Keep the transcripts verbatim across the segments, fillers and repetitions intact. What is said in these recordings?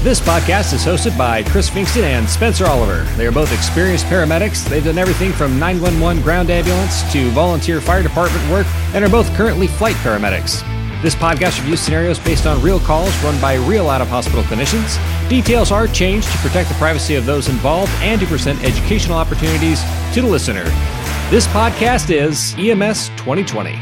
This podcast is hosted by Chris Finkston and Spencer Oliver. They are both experienced paramedics. They've done everything from nine one one ground ambulance to volunteer fire department work and are both currently flight paramedics. This podcast reviews scenarios based on real calls run by real out-of-hospital clinicians. Details are changed to protect the privacy of those involved and to present educational opportunities to the listener. This podcast is E M S twenty twenty.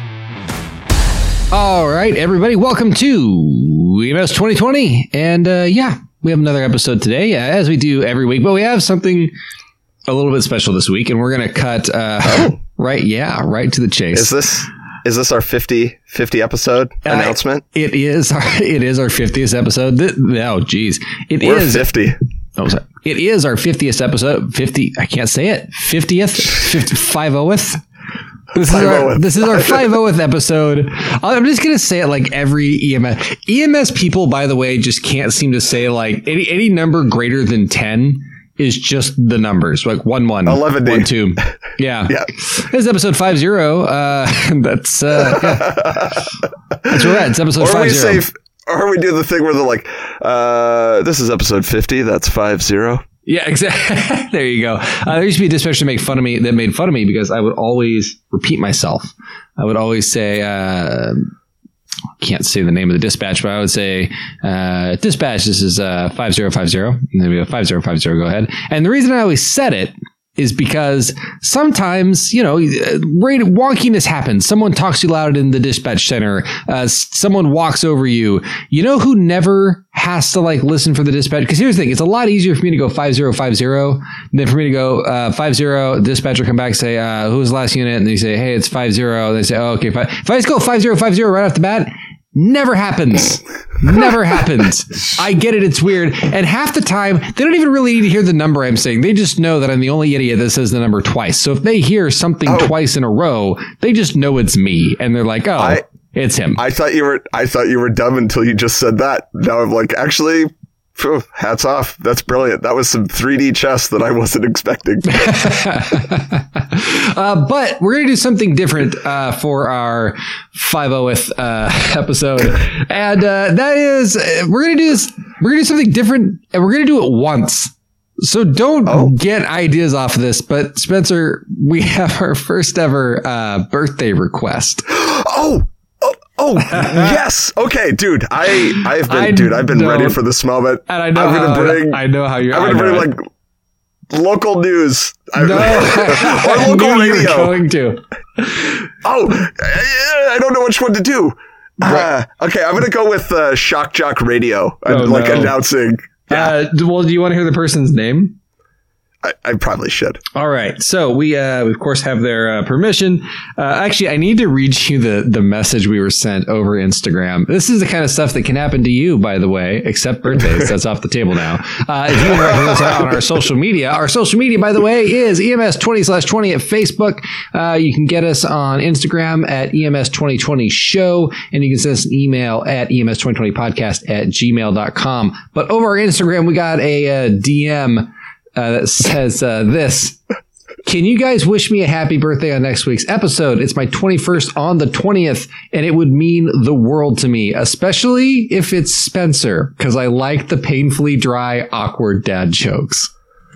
All right, everybody, welcome to E M S twenty twenty. And uh, yeah, we have another episode today, uh, as we do every week. But we have something a little bit special this week, and we're going to cut uh, oh. right, yeah, right to the chase. Is this is this our fifty, fifty episode uh, announcement? It is. Our, it is our fiftieth episode. Th- oh, geez, it we're is fifty. Oh, sorry. It is our fiftieth episode. Fifty. I can't say it. Fiftieth. Five-ohth. This is our this is our five-ohth episode. I'm just gonna say it like every E M S E M S people. By the way, just can't seem to say like any any number greater than ten is just the numbers, like one one, eleven, one two. Yeah, yeah. This is episode five zero. Uh, that's uh, yeah. That's where we're at. It's episode five zero. Or we do the thing where they're like, uh, "This is episode fifty. That's five zero." Yeah, exactly. There you go. Uh, there used to be a dispatcher to make fun of me that made fun of me because I would always repeat myself. I would always say, uh, can't say the name of the dispatch, but I would say, uh, dispatch, this is uh, five zero five zero. And then we have five zero five zero, go ahead. And the reason I always said it is because sometimes, you know, right, wonkiness happens. Someone talks too loud in the dispatch center. Uh, someone walks over you. You know who never has to like listen for the dispatch? Because here's the thing. It's a lot easier for me to go five zero five zero than for me to go uh, five zero. Dispatcher come back and say, uh, who's the last unit? And they say, hey, it's five zero. They say, oh, okay. Five. If I just go five zero five zero right off the bat, never happens. Never happens. I get it. It's weird. And half the time, they don't even really need to hear the number I'm saying. They just know that I'm the only idiot that says the number twice. So if they hear something oh. twice in a row, they just know it's me. And they're like, oh, I, it's him. I thought you were I thought you were dumb until you just said that. Now I'm like, actually, phew, hats off. That's brilliant. That was some three D chess that I wasn't expecting. uh, but we're going to do something different uh, for our five-ohth uh, episode. And uh, that is, we're going to do this, we're going to do something different, and we're going to do it once. So don't oh. get ideas off of this. But Spencer, we have our first ever uh, birthday request. Oh! Oh, yes. Okay, dude. I, I've been, I dude, I've been ready for this moment. And I know, I'm how, gonna bring, I know how you're, I'm going to bring like local news. No, or local I knew radio. You were going to. Oh, I don't know which one to do. Uh, okay, I'm going to go with uh, Shock Jock Radio. I'm oh, like no. announcing. Yeah. Uh, well, do you want to hear the person's name? I, I probably should. All right. So we, uh, we of course, have their uh, permission. Uh, actually, I need to read you the, the message we were sent over Instagram. This is the kind of stuff that can happen to you, by the way, except birthdays. That's off the table now. Uh, if you interact with us on our social media, our social media, by the way, is E M S twenty slash twenty at Facebook. Uh, you can get us on Instagram at E M S twenty twenty show, and you can send us an email at E M S twenty twenty podcast at gmail dot com. But over our Instagram, we got a uh, D M Uh, that says uh, this. Can you guys wish me a happy birthday on next week's episode? It's my twenty-first on the twentieth, and it would mean the world to me, especially if it's Spencer, because I like the painfully dry, awkward dad jokes.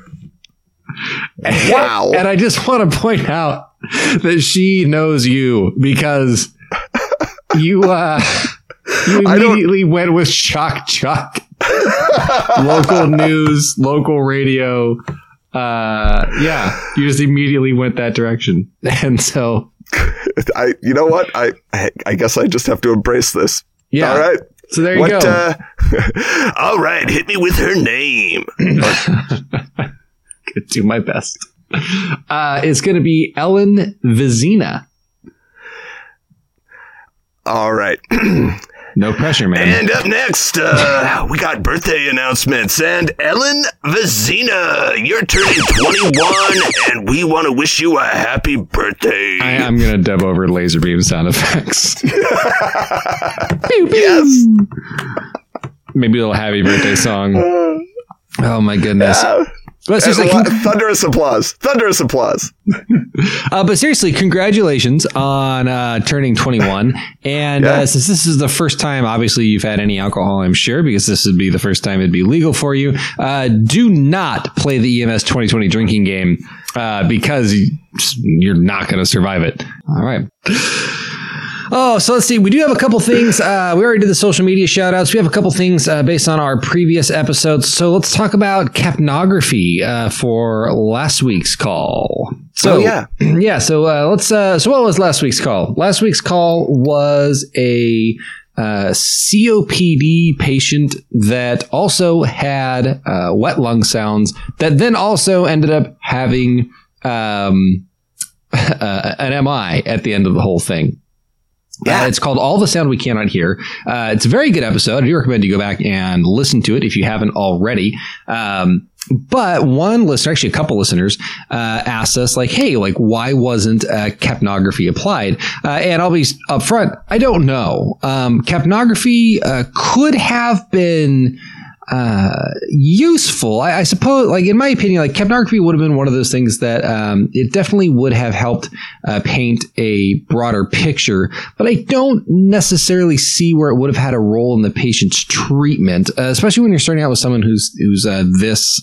Wow. And, and I just want to point out that she knows you because you, uh, you immediately went with Shock Jock. Local news, local radio. Uh, yeah, you just immediately went that direction. And so I, you know what? I, I, I guess I just have to embrace this. Yeah. All right. So there you what, go. Uh, all right. Hit me with her name. Could do my best. Uh, it's going to be Ellen Vizina. All right. No pressure, man. And up next, uh, we got birthday announcements. And Ellen Vizina, you're turning twenty-one, and we want to wish you a happy birthday. I, I'm going to dub over laser beam sound effects. Pew, pew. Yes. Maybe a little happy birthday song. Oh, my goodness. Yeah. But seriously, lot, thunderous applause. Thunderous applause. uh, but seriously, congratulations on uh, turning twenty-one. And yeah. uh, since this is the first time, obviously, you've had any alcohol, I'm sure, because this would be the first time it'd be legal for you. Uh, do not play the E M S twenty twenty drinking game uh, because you're not going to survive it. All right. Oh, so let's see. We do have a couple things. Uh, we already did the social media shout outs. We have a couple things uh, based on our previous episodes. So let's talk about capnography uh, for last week's call. So, oh, yeah. Yeah. So uh, let's. Uh, so what was last week's call? Last week's call was a uh, C O P D patient that also had uh, wet lung sounds that then also ended up having um, uh, an M I at the end of the whole thing. Yeah, uh, it's called All the Sound We Cannot Hear. Uh, it's a very good episode. I do recommend you go back and listen to it if you haven't already. Um, but one listener, actually a couple listeners, uh, asked us like, hey, like, why wasn't uh, capnography applied? Uh, and I'll be upfront, I don't know. Um, capnography uh, could have been Uh, useful, I, I suppose. Like in my opinion, like capnography would have been one of those things that um, it definitely would have helped uh, paint a broader picture. But I don't necessarily see where it would have had a role in the patient's treatment, uh, especially when you're starting out with someone who's who's uh, this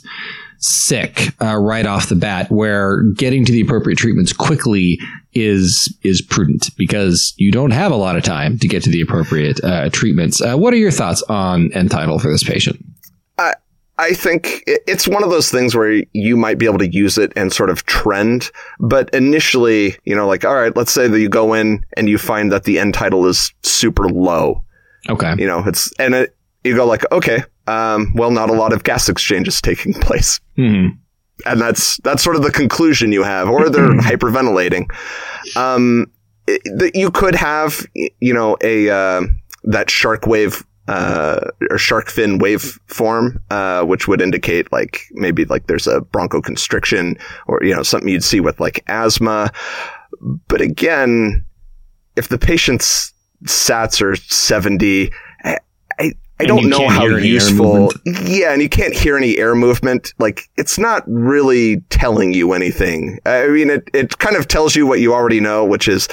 sick uh, right off the bat, where getting to the appropriate treatments quickly is is prudent because you don't have a lot of time to get to the appropriate uh, treatments. Uh, what are your thoughts on N-Tidal for this patient? I I think it's one of those things where you might be able to use it and sort of trend, but initially, you know, like, all right, let's say that you go in and you find that the N-Tidal is super low. Okay. You know, it's, and it, you go like, okay, um, well, not a lot of gas exchange is taking place. Mm-hmm. And that's, that's sort of the conclusion you have, or they're hyperventilating. Um, it, you could have, you know, a, uh, that shark wave, uh, or shark fin wave form, uh, which would indicate like maybe like there's a bronchoconstriction or, you know, something you'd see with like asthma. But again, if the patient's sats are seventy, I, I, I don't know how useful. Yeah, and you can't hear any air movement. Like, it's not really telling you anything. I mean, it, it kind of tells you what you already know, which is,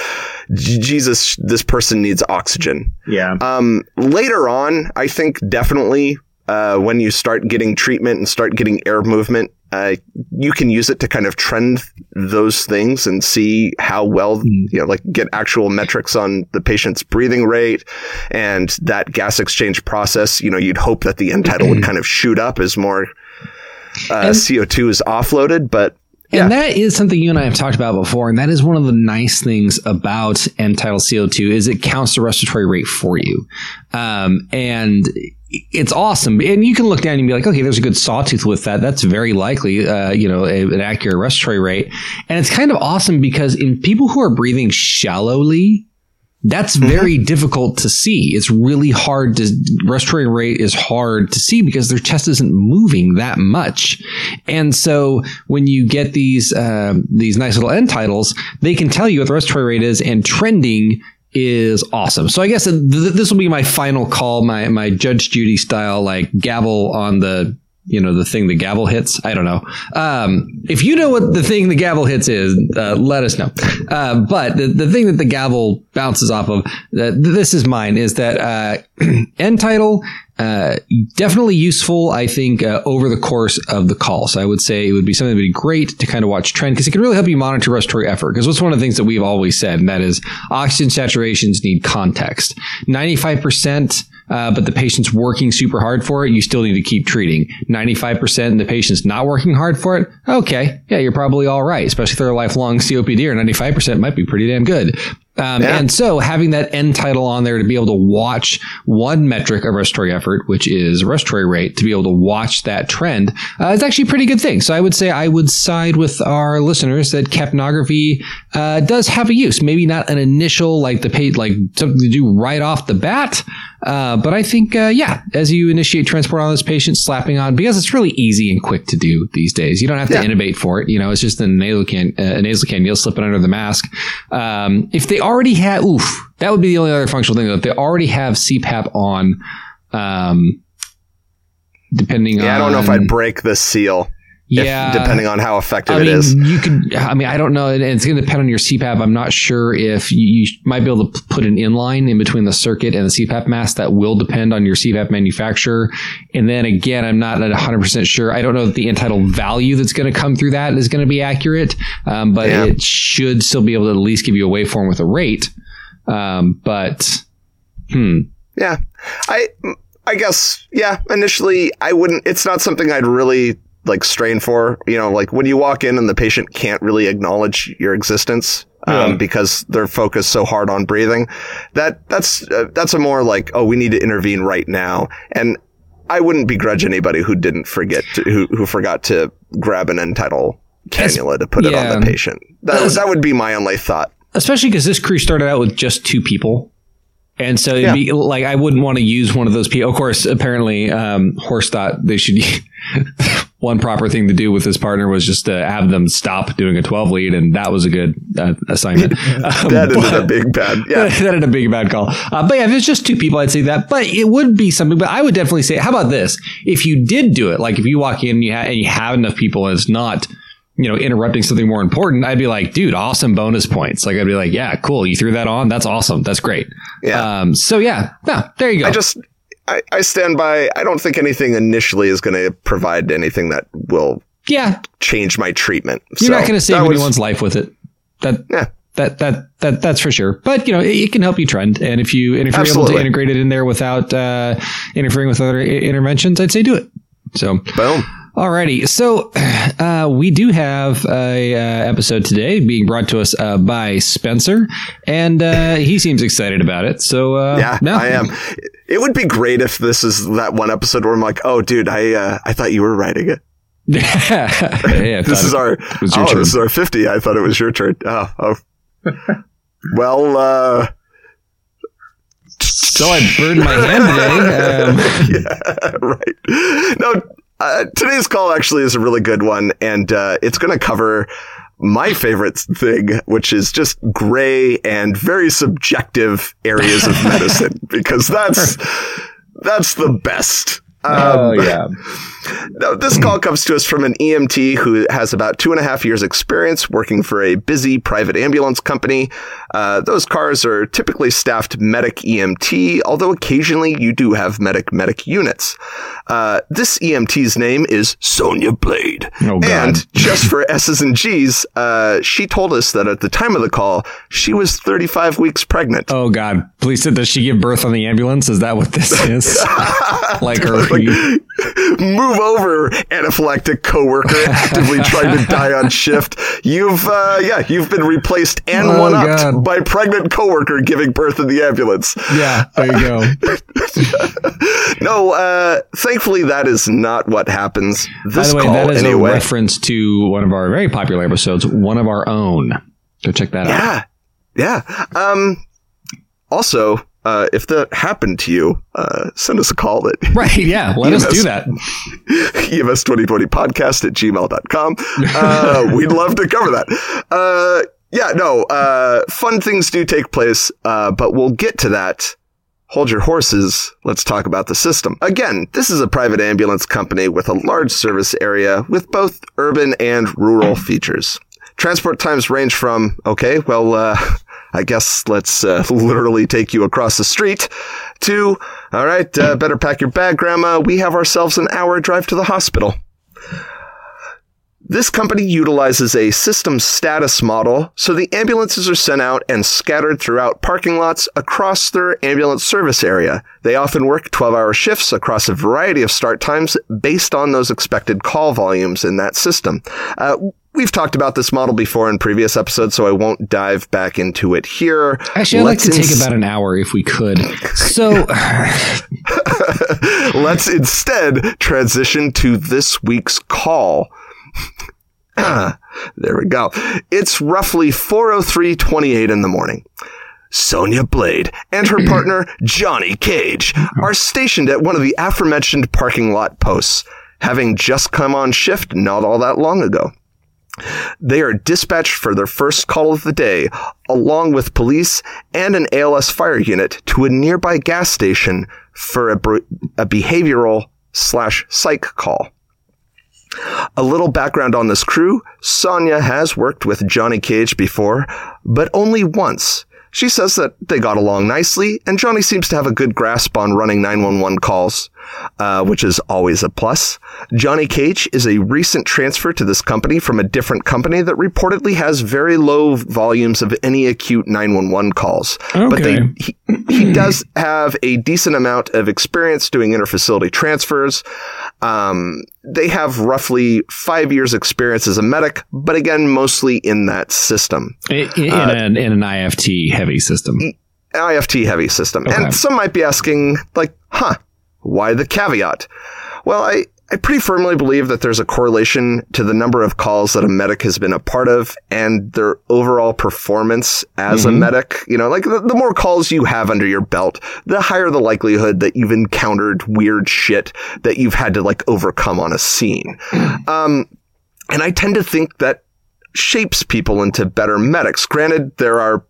Jesus, this person needs oxygen. Yeah. Um, later on, I think definitely uh, when you start getting treatment and start getting air movement, uh, you can use it to kind of trend those things and see how well, you know, like get actual metrics on the patient's breathing rate and that gas exchange process. You know, you'd hope that the N-Tidal would kind of shoot up as more uh, and, C O two is offloaded, but yeah. And that is something you and I have talked about before, and that is one of the nice things about N-Tidal C O two is it counts the respiratory rate for you. Um, and it's awesome. And you can look down and be like, okay, there's a good sawtooth with that. That's very likely, uh, you know, a, an accurate respiratory rate. And it's kind of awesome because in people who are breathing shallowly, that's very mm-hmm. difficult to see. It's really hard to, respiratory rate is hard to see because their chest isn't moving that much. And so when you get these, um, these nice little N-Tidals, they can tell you what the respiratory rate is, and trending is awesome. So I guess th- this will be my final call, my, my Judge Judy style, like gavel on the, you know, the thing the gavel hits. I don't know. Um, if you know what the thing the gavel hits is, uh, let us know. Uh, but the, the thing that the gavel bounces off of, uh, this is mine, is that uh, N-Tidal, uh, definitely useful, I think, uh, over the course of the call. So I would say it would be something that would be great to kind of watch trend because it can really help you monitor respiratory effort. Because what's one of the things that we've always said, and that is oxygen saturations need context. ninety-five percent Uh, but the patient's working super hard for it, you still need to keep treating. ninety-five percent and the patient's not working hard for it, okay, yeah, you're probably all right, especially if they're a lifelong C O P D, or ninety-five percent might be pretty damn good. Um, yeah. And so having that N-Tidal on there to be able to watch one metric of respiratory effort, which is respiratory rate, to be able to watch that trend, uh, is actually a pretty good thing. So I would say I would side with our listeners that capnography uh, does have a use. Maybe not an initial, like the pay, like something to do right off the bat. Uh, but I think, uh, yeah, as you initiate transport on this patient, slapping on, because it's really easy and quick to do these days. You don't have to yeah. intubate for it. You know, it's just a nasal can, uh, a nasal cannula, slip it under the mask. Um, if they already have, oof, that would be the only other functional thing. If they already have C PAP on, um, depending yeah, on. Yeah, I don't know if I'd break the seal. Yeah, if, depending on how effective I it mean, is. You could, I mean, I don't know. And it's going to depend on your C PAP. I'm not sure if you, you might be able to put an inline in between the circuit and the C PAP mask. That will depend on your C PAP manufacturer. And then again, I'm not one hundred percent sure. I don't know that the end tidal value that's going to come through that is going to be accurate, um, but yeah. It should still be able to at least give you a waveform with a rate. Um, but, hmm. Yeah, I, I guess, yeah, initially I wouldn't, it's not something I'd really like strain for, you know, like when you walk in and the patient can't really acknowledge your existence, um, yeah. because they're focused so hard on breathing, that that's, uh, that's a more like, oh, we need to intervene right now. And I wouldn't begrudge anybody who didn't forget to, who, who forgot to grab an end tidal cannula to put yeah. it on the patient. That, that would be my only thought. Especially because this crew started out with just two people. And so it'd yeah. be like, I wouldn't want to use one of those people. Of course, apparently, um, Horst thought they should, one proper thing to do with his partner was just to have them stop doing a twelve lead. And that was a good uh, assignment. Um, that ended but, a big bad. Yeah. That ended a big bad call. Uh, but yeah, if it's just two people, I'd say that, but it would be something, but I would definitely say, how about this? If you did do it, like if you walk in and you, ha- and you have enough people and it's not, you know, interrupting something more important, I'd be like, dude, awesome bonus points. Like, I'd be like, yeah, cool. You threw that on. That's awesome. That's great. Yeah. Um, so yeah, no, there you go. I just, I, I stand by, I don't think anything initially is going to provide anything that will yeah. change my treatment. You're so not going to save was, anyone's life with it. That, yeah. that, that, that, that's for sure. But, you know, it, it can help you trend. And if you, and if Absolutely. you're able to integrate it in there without, uh, interfering with other I- interventions, I'd say do it. So boom. Alrighty, so uh, we do have a uh, episode today being brought to us uh, by Spencer, and uh, he seems excited about it. So uh, yeah, no. I am. It would be great if this is that one episode where I'm like, oh, dude, I uh, I thought you were writing it. yeah, this is our was your oh, turn. This is our fifty. I thought it was your turn. Oh, oh. well. uh So I burned my hand today. Um. yeah, right. No. Uh, today's call actually is a really good one, and uh, it's going to cover my favorite thing, which is just gray and very subjective areas of medicine, because that's that's the best. Um, oh, yeah. Now, this call comes to us from an E M T who has about two and a half years experience working for a busy private ambulance company. Uh, those cars are typically staffed medic E M T, although occasionally you do have medic-medic units. Uh, this E M T's name is Sonia Blade. Oh, God. And just for S's and G's, uh, she told us that at the time of the call, she was thirty-five weeks pregnant. Oh, God. Please, does she give birth on the ambulance? Is that what this is? like her... Like, move over, anaphylactic coworker actively trying to die on shift. You've, uh, yeah, you've been replaced and oh, one-upped God. by pregnant coworker giving birth in the ambulance. Yeah, there you go. no, uh, thankfully that is not what happens. This By the way, call, that is anyway, a reference to one of our very popular episodes, One of Our Own. Go check that yeah, out. Yeah. Um, also, Uh, if that happened to you, uh, send us a call at right. Yeah. Let us do that. E M S twenty twenty podcast at gmail dot com. Uh, we'd love to cover that. Uh, yeah, no, uh, fun things do take place, uh, but we'll get to that. Hold your horses. Let's talk about the system. Again, this is a private ambulance company with a large service area with both urban and rural features. Transport times range from, okay, well, uh, I guess let's uh, literally take you across the street to, all right, uh, better pack your bag, Grandma. We have ourselves an hour drive to the hospital. This company utilizes a system status model, so the ambulances are sent out and scattered throughout parking lots across their ambulance service area. They often work twelve-hour shifts across a variety of start times based on those expected call volumes in that system. Uh, We've talked about this model before in previous episodes, so I won't dive back into it here. Actually, I'd Let's like to ins- take about an hour if we could. So let's instead transition to this week's call. There we go. It's roughly four oh three twenty-eight in the morning. Sonia Blade and her partner, Johnny Cage, are stationed at one of the aforementioned parking lot posts, having just come on shift not all that long ago. They are dispatched for their first call of the day, along with police and an A L S fire unit, to a nearby gas station for a, a behavioral slash psych call. A little background on this crew. Sonia has worked with Johnny Cage before, but only once. She says that they got along nicely, and Johnny seems to have a good grasp on running nine one one calls, uh, which is always a plus. Johnny Cage is a recent transfer to this company from a different company that reportedly has very low volumes of any acute nine one one calls. Okay. But they, he, he does have a decent amount of experience doing interfacility transfers. Um, they have roughly five years experience as a medic, but again, mostly in that system. In, in, uh, an, in an I F T heavy system. I F T heavy system. Okay. And some might be asking, like, huh, why the caveat? Well, I, I pretty firmly believe that there's a correlation to the number of calls that a medic has been a part of and their overall performance as mm-hmm. a medic. You know, like the, the more calls you have under your belt, the higher the likelihood that you've encountered weird shit that you've had to like overcome on a scene. Um, and I tend to think that shapes people into better medics. Granted, there are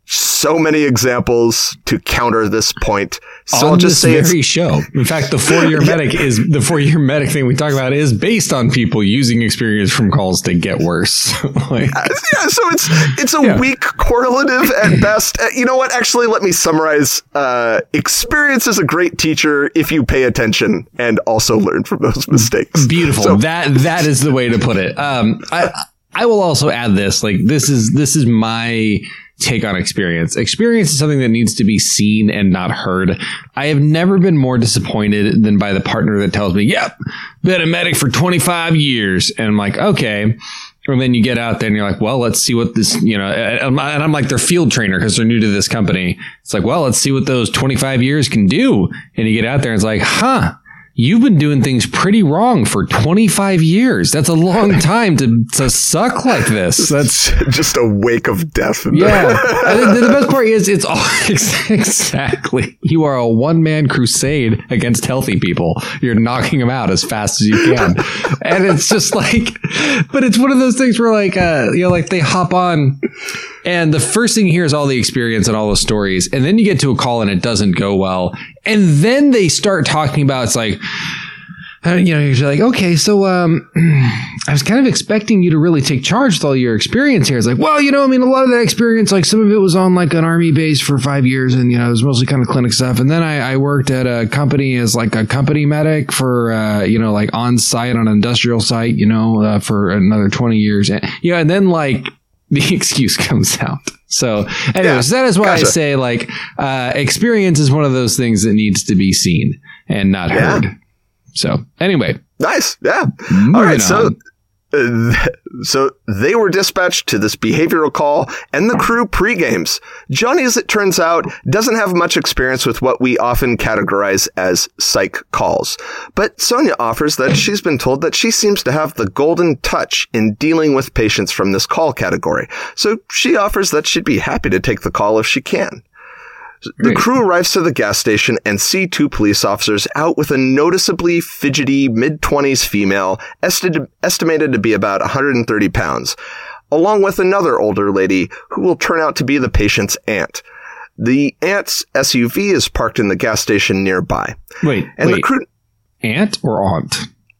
so many examples to counter this point. So on I'll just this say very it's, show. In fact, the four-year yeah. medic is the four-year medic thing we talk about is based on people using experience from calls to get worse. like, uh, yeah, so it's it's a yeah. weak correlative at best. Uh, you know what? Actually, let me summarize. Uh, experience is a great teacher if you pay attention and also learn from those mistakes. Beautiful. So, that that is the way to put it. Um, I I will also add this. Like this is this is my take on experience. Experience is something that needs to be seen and not heard. I have never been more disappointed than by the partner that tells me, yep, been a medic for twenty-five years. And I'm like, okay. And then you get out there and you're like, well, let's see what this, you know, and I'm like their field trainer because they're new to this company. It's like, well, let's see what those twenty-five years can do. And you get out there and it's like, huh. You've been doing things pretty wrong for twenty-five years. That's a long time to, to suck like this. That's just a wake of death. Yeah. the, the best part is it's all exactly. You are a one man crusade against healthy people. You're knocking them out as fast as you can. And it's just like, but it's one of those things where like, uh, you know, like they hop on and the first thing you hear is all the experience and all the stories. And then you get to a call and it doesn't go well. And then they start talking about, it's like, uh, you know, you're like, okay, so um, I was kind of expecting you to really take charge with all your experience here. It's like, well, you know, I mean, a lot of that experience, like some of it was on like an army base for five years and, you know, it was mostly kind of clinic stuff. And then I, I worked at a company as like a company medic for, uh, you know, like on site on an industrial site, you know, uh, for another twenty years. And, you know, and then like the excuse comes out. So anyways, yeah, that is why gotcha. I say like uh, experience is one of those things that needs to be seen and not yeah. heard. So anyway. Nice. Yeah. All right. On. So uh, so they were dispatched to this behavioral call and the crew pre-games. Johnny, as it turns out, doesn't have much experience with what we often categorize as psych calls. But Sonia offers that she's been told that she seems to have the golden touch in dealing with patients from this call category. So she offers that she'd be happy to take the call if she can. The Great. crew arrives to the gas station and see two police officers out with a noticeably fidgety mid-twenties female, esti- estimated to be about one hundred thirty pounds, along with another older lady who will turn out to be the patient's aunt. The aunt's S U V is parked in the gas station nearby. Wait, and wait. The crew- aunt or aunt?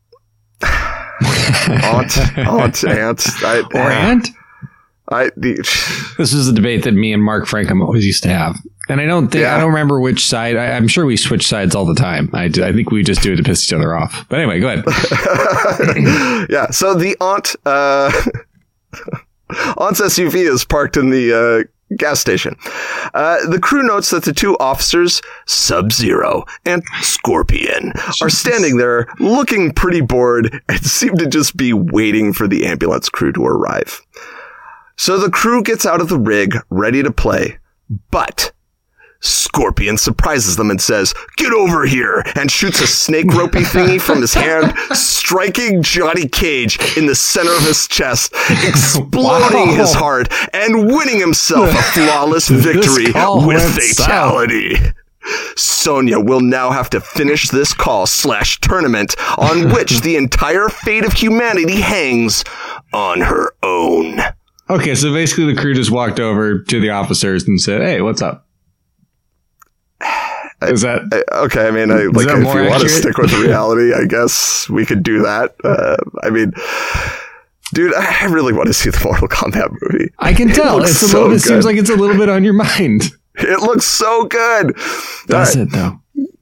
aunt, aunt, aunt. I, or aunt? I, the, this is a debate that me and Mark Frankham always used to have. And I don't think, yeah. I don't remember which side. I, I'm sure we switch sides all the time. I, I think we just do it to piss each other off. But anyway, go ahead. yeah. So the aunt, uh, aunt's S U V is parked in the, uh, gas station. Uh, the crew notes that the two officers, Sub-Zero and Scorpion, are standing there looking pretty bored and seem to just be waiting for the ambulance crew to arrive. So the crew gets out of the rig, ready to play, but Scorpion surprises them and says, "Get over here," and shoots a snake ropey thingy from his hand, striking Johnny Cage in the center of his chest, exploding wow. his heart, and winning himself a flawless victory with fatality. South. Sonia will now have to finish this call slash tournament on which the entire fate of humanity hangs on her own. Okay, so basically the crew just walked over to the officers and said, "Hey, what's up?" Is that I, okay? I mean, I, like if you want to stick with reality, I guess we could do that. Uh, I mean, dude, I really want to see the Mortal Kombat movie. I can tell. It it's a so little. It seems like it's a little bit on your mind. It looks so good. That's right. It, though.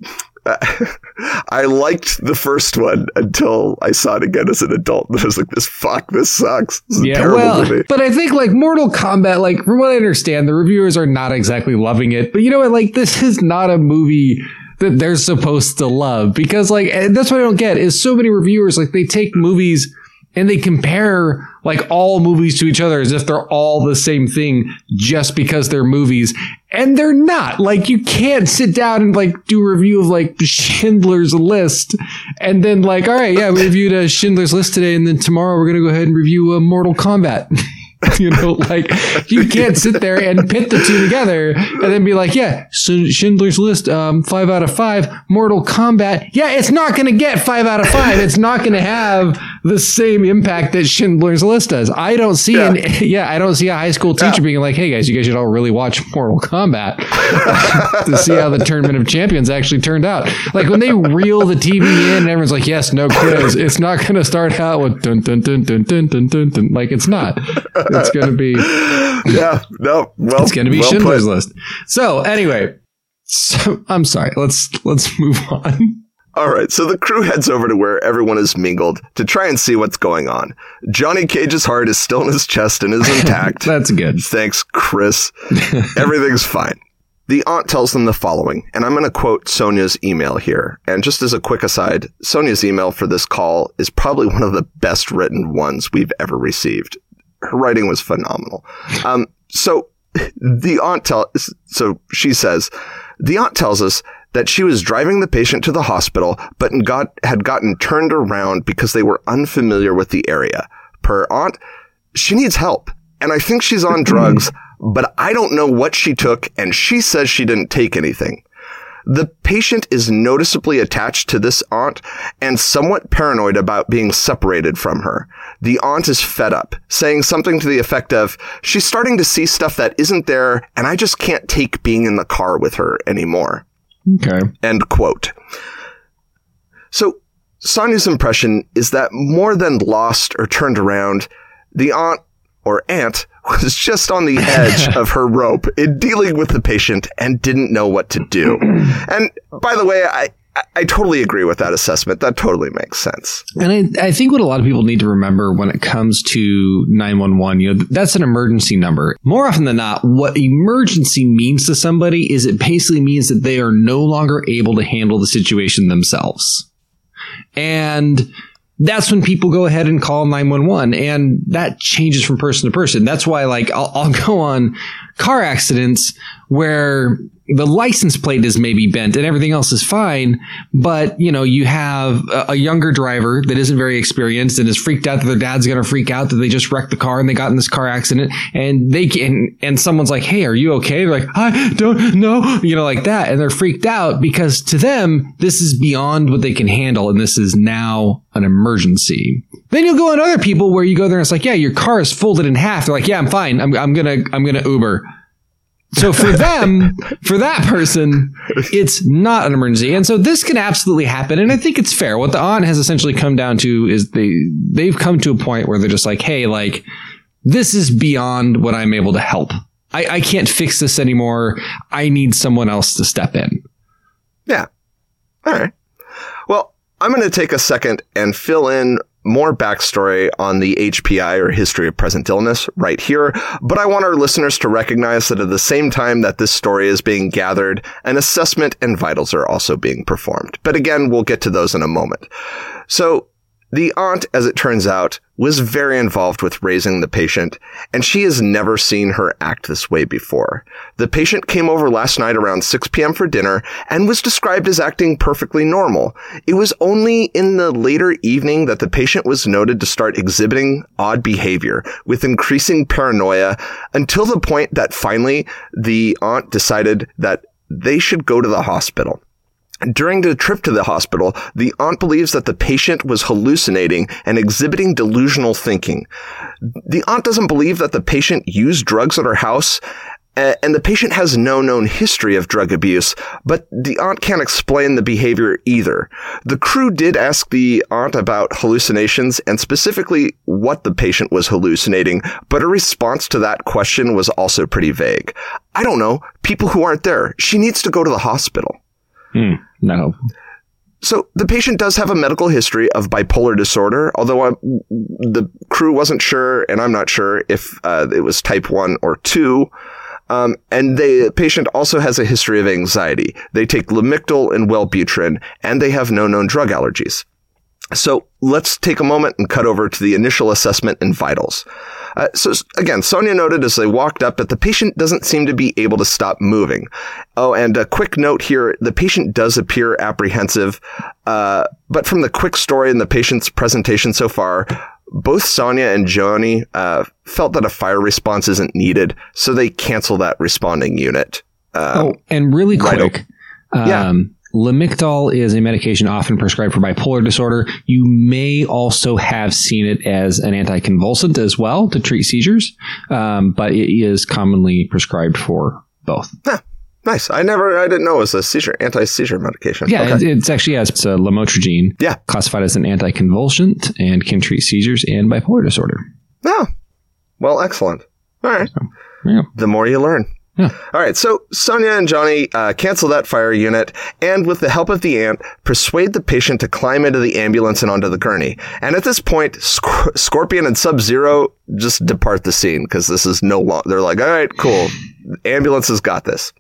I liked the first one until I saw it again as an adult. And I was like, "This fuck, this sucks." This is yeah, a terrible well, movie. But I think like Mortal Kombat, like from what I understand, the reviewers are not exactly loving it. But you know what? Like, this is not a movie that they're supposed to love, because like that's what I don't get is so many reviewers like they take movies and they compare like all movies to each other as if they're all the same thing just because they're movies. And they're not. Like, you can't sit down and like do a review of like Schindler's List and then like, all right, yeah, we reviewed a Schindler's List today, and then tomorrow we're going to go ahead and review a Mortal Kombat. You know, like you can't sit there and pit the two together and then be like, yeah, so Schindler's List, um, five out of five. Mortal Kombat, yeah, it's not going to get five out of five. It's not going to have the same impact that Schindler's List does. I don't see, yeah, an, yeah I don't see a high school teacher yeah. being like, hey guys, you guys should all really watch Mortal Kombat to see how the Tournament of Champions actually turned out. Like when they reel the T V in, and everyone's like, yes, no quiz. It's not going to start out with dun dun dun dun dun dun dun dun. Like it's not. It's going to be, yeah, no, well, it's going to be well Schindler's put. List. So anyway, so I'm sorry. Let's let's move on. All right, so the crew heads over to where everyone is mingled to try and see what's going on. Johnny Cage's heart is still in his chest and is intact. That's good. Thanks, Chris. Everything's fine. The aunt tells them the following, and I'm going to quote Sonia's email here. And just as a quick aside, Sonia's email for this call is probably one of the best written ones we've ever received. Her writing was phenomenal. Um, so the aunt tell, so she says, the aunt tells us that she was driving the patient to the hospital, but got, had gotten turned around because they were unfamiliar with the area. Per aunt, she needs help. And I think she's on drugs, but I don't know what she took, and she says she didn't take anything. The patient is noticeably attached to this aunt and somewhat paranoid about being separated from her. The aunt is fed up, saying something to the effect of, she's starting to see stuff that isn't there, and I just can't take being in the car with her anymore. Okay. End quote. So Sonia's impression is that more than lost or turned around, the aunt or aunt was just on the edge of her rope in dealing with the patient and didn't know what to do. And by the way, I, I totally agree with that assessment. That totally makes sense. And I, I think what a lot of people need to remember when it comes to nine one one, you know, that's an emergency number. More often than not, what emergency means to somebody is it basically means that they are no longer able to handle the situation themselves. And that's when people go ahead and call nine one one, and that changes from person to person. That's why, like, I'll, I'll go on car accidents where the license plate is maybe bent and everything else is fine, but, you know, you have a, a younger driver that isn't very experienced and is freaked out that their dad's going to freak out that they just wrecked the car and they got in this car accident, and they can, and someone's like, hey, are you okay? They're like, I don't know, you know, like that. And they're freaked out because to them, this is beyond what they can handle. And this is now an emergency. Then you'll go on other people where you go there and it's like, yeah, your car is folded in half. They're like, yeah, I'm fine. I'm, I'm going to, I'm going to Uber. So for them, for that person, it's not an emergency. And so this can absolutely happen. And I think it's fair. What the aunt has essentially come down to is they, they've come to a point where they're just like, hey, like, this is beyond what I'm able to help. I, I can't fix this anymore. I need someone else to step in. Yeah. All right. Well, I'm going to take a second and fill in more backstory on the H P I, or history of present illness, right here, but I want our listeners to recognize that at the same time that this story is being gathered, an assessment and vitals are also being performed. But again, we'll get to those in a moment. So the aunt, as it turns out, was very involved with raising the patient, and she has never seen her act this way before. The patient came over last night around six p.m. for dinner and was described as acting perfectly normal. It was only in the later evening that the patient was noted to start exhibiting odd behavior with increasing paranoia, until the point that finally the aunt decided that they should go to the hospital. During the trip to the hospital, the aunt believes that the patient was hallucinating and exhibiting delusional thinking. The aunt doesn't believe that the patient used drugs at her house, and the patient has no known history of drug abuse, but the aunt can't explain the behavior either. The crew did ask the aunt about hallucinations and specifically what the patient was hallucinating, but her response to that question was also pretty vague. I don't know. People who aren't there. She needs to go to the hospital. Hmm. No. So the patient does have a medical history of bipolar disorder, although I'm, the crew wasn't sure, and I'm not sure if uh, it was type one or two. Um, and the patient also has a history of anxiety. They take Lamictal and Wellbutrin, and they have no known drug allergies. So let's take a moment and cut over to the initial assessment and vitals. Uh, so again, Sonia noted as they walked up that the patient doesn't seem to be able to stop moving. Oh, and a quick note here, the patient does appear apprehensive, uh, but from the quick story in the patient's presentation so far, both Sonia and Johnny uh, felt that a fire response isn't needed, so they cancel that responding unit. Um, oh, and really quick, right yeah. um, Lamictal is a medication often prescribed for bipolar disorder. You may also have seen it as an anticonvulsant as well to treat seizures, um, but it is commonly prescribed for both. Huh. Nice. I never, I didn't know it was a seizure, anti-seizure medication. Yeah, okay. it's, it's actually, yeah, it's a lamotrigine. Yeah. Classified as an anticonvulsant and can treat seizures and bipolar disorder. Oh, well, excellent. All right. So, yeah. The more you learn. Yeah. All right. So Sonia and Johnny uh, cancel that fire unit and with the help of the aunt, persuade the patient to climb into the ambulance and onto the gurney. And at this point, Sc- Scorpion and Sub-Zero just depart the scene because this is no longer, they're like, all right, cool. Ambulance has got this.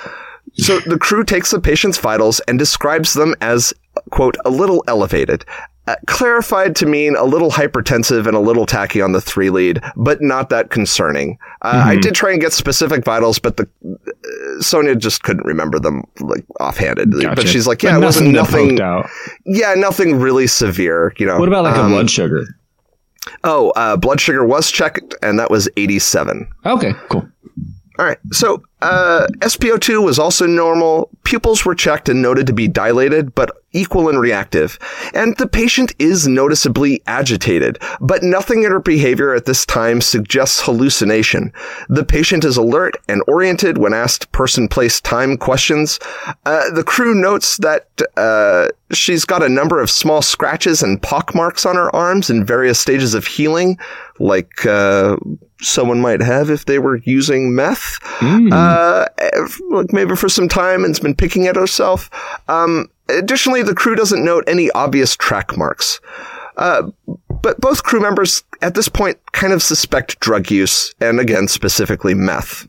So the crew takes the patient's vitals and describes them as, quote, a little elevated. Uh, clarified to mean a little hypertensive and a little tacky on the three lead, but not that concerning. Uh, mm-hmm. I did try and get specific vitals, but the uh, Sonia just couldn't remember them like offhanded. Gotcha. But she's like, yeah, but it wasn't nothing. nothing. Yeah, nothing really severe. You know. What about like um, a blood sugar? Oh, uh, blood sugar was checked, and that was eighty-seven. Okay, cool. All right. So uh, S P O two was also normal. Pupils were checked and noted to be dilated, but equal and reactive. And the patient is noticeably agitated, but nothing in her behavior at this time suggests hallucination. The patient is alert and oriented when asked person, place, time questions. Uh, the crew notes that uh, she's got a number of small scratches and pockmarks on her arms in various stages of healing, like uh, someone might have if they were using meth, mm. uh, like maybe for some time and's been picking at herself. Um, additionally, the crew doesn't note any obvious track marks. Uh, but both crew members at this point kind of suspect drug use, and again, specifically meth.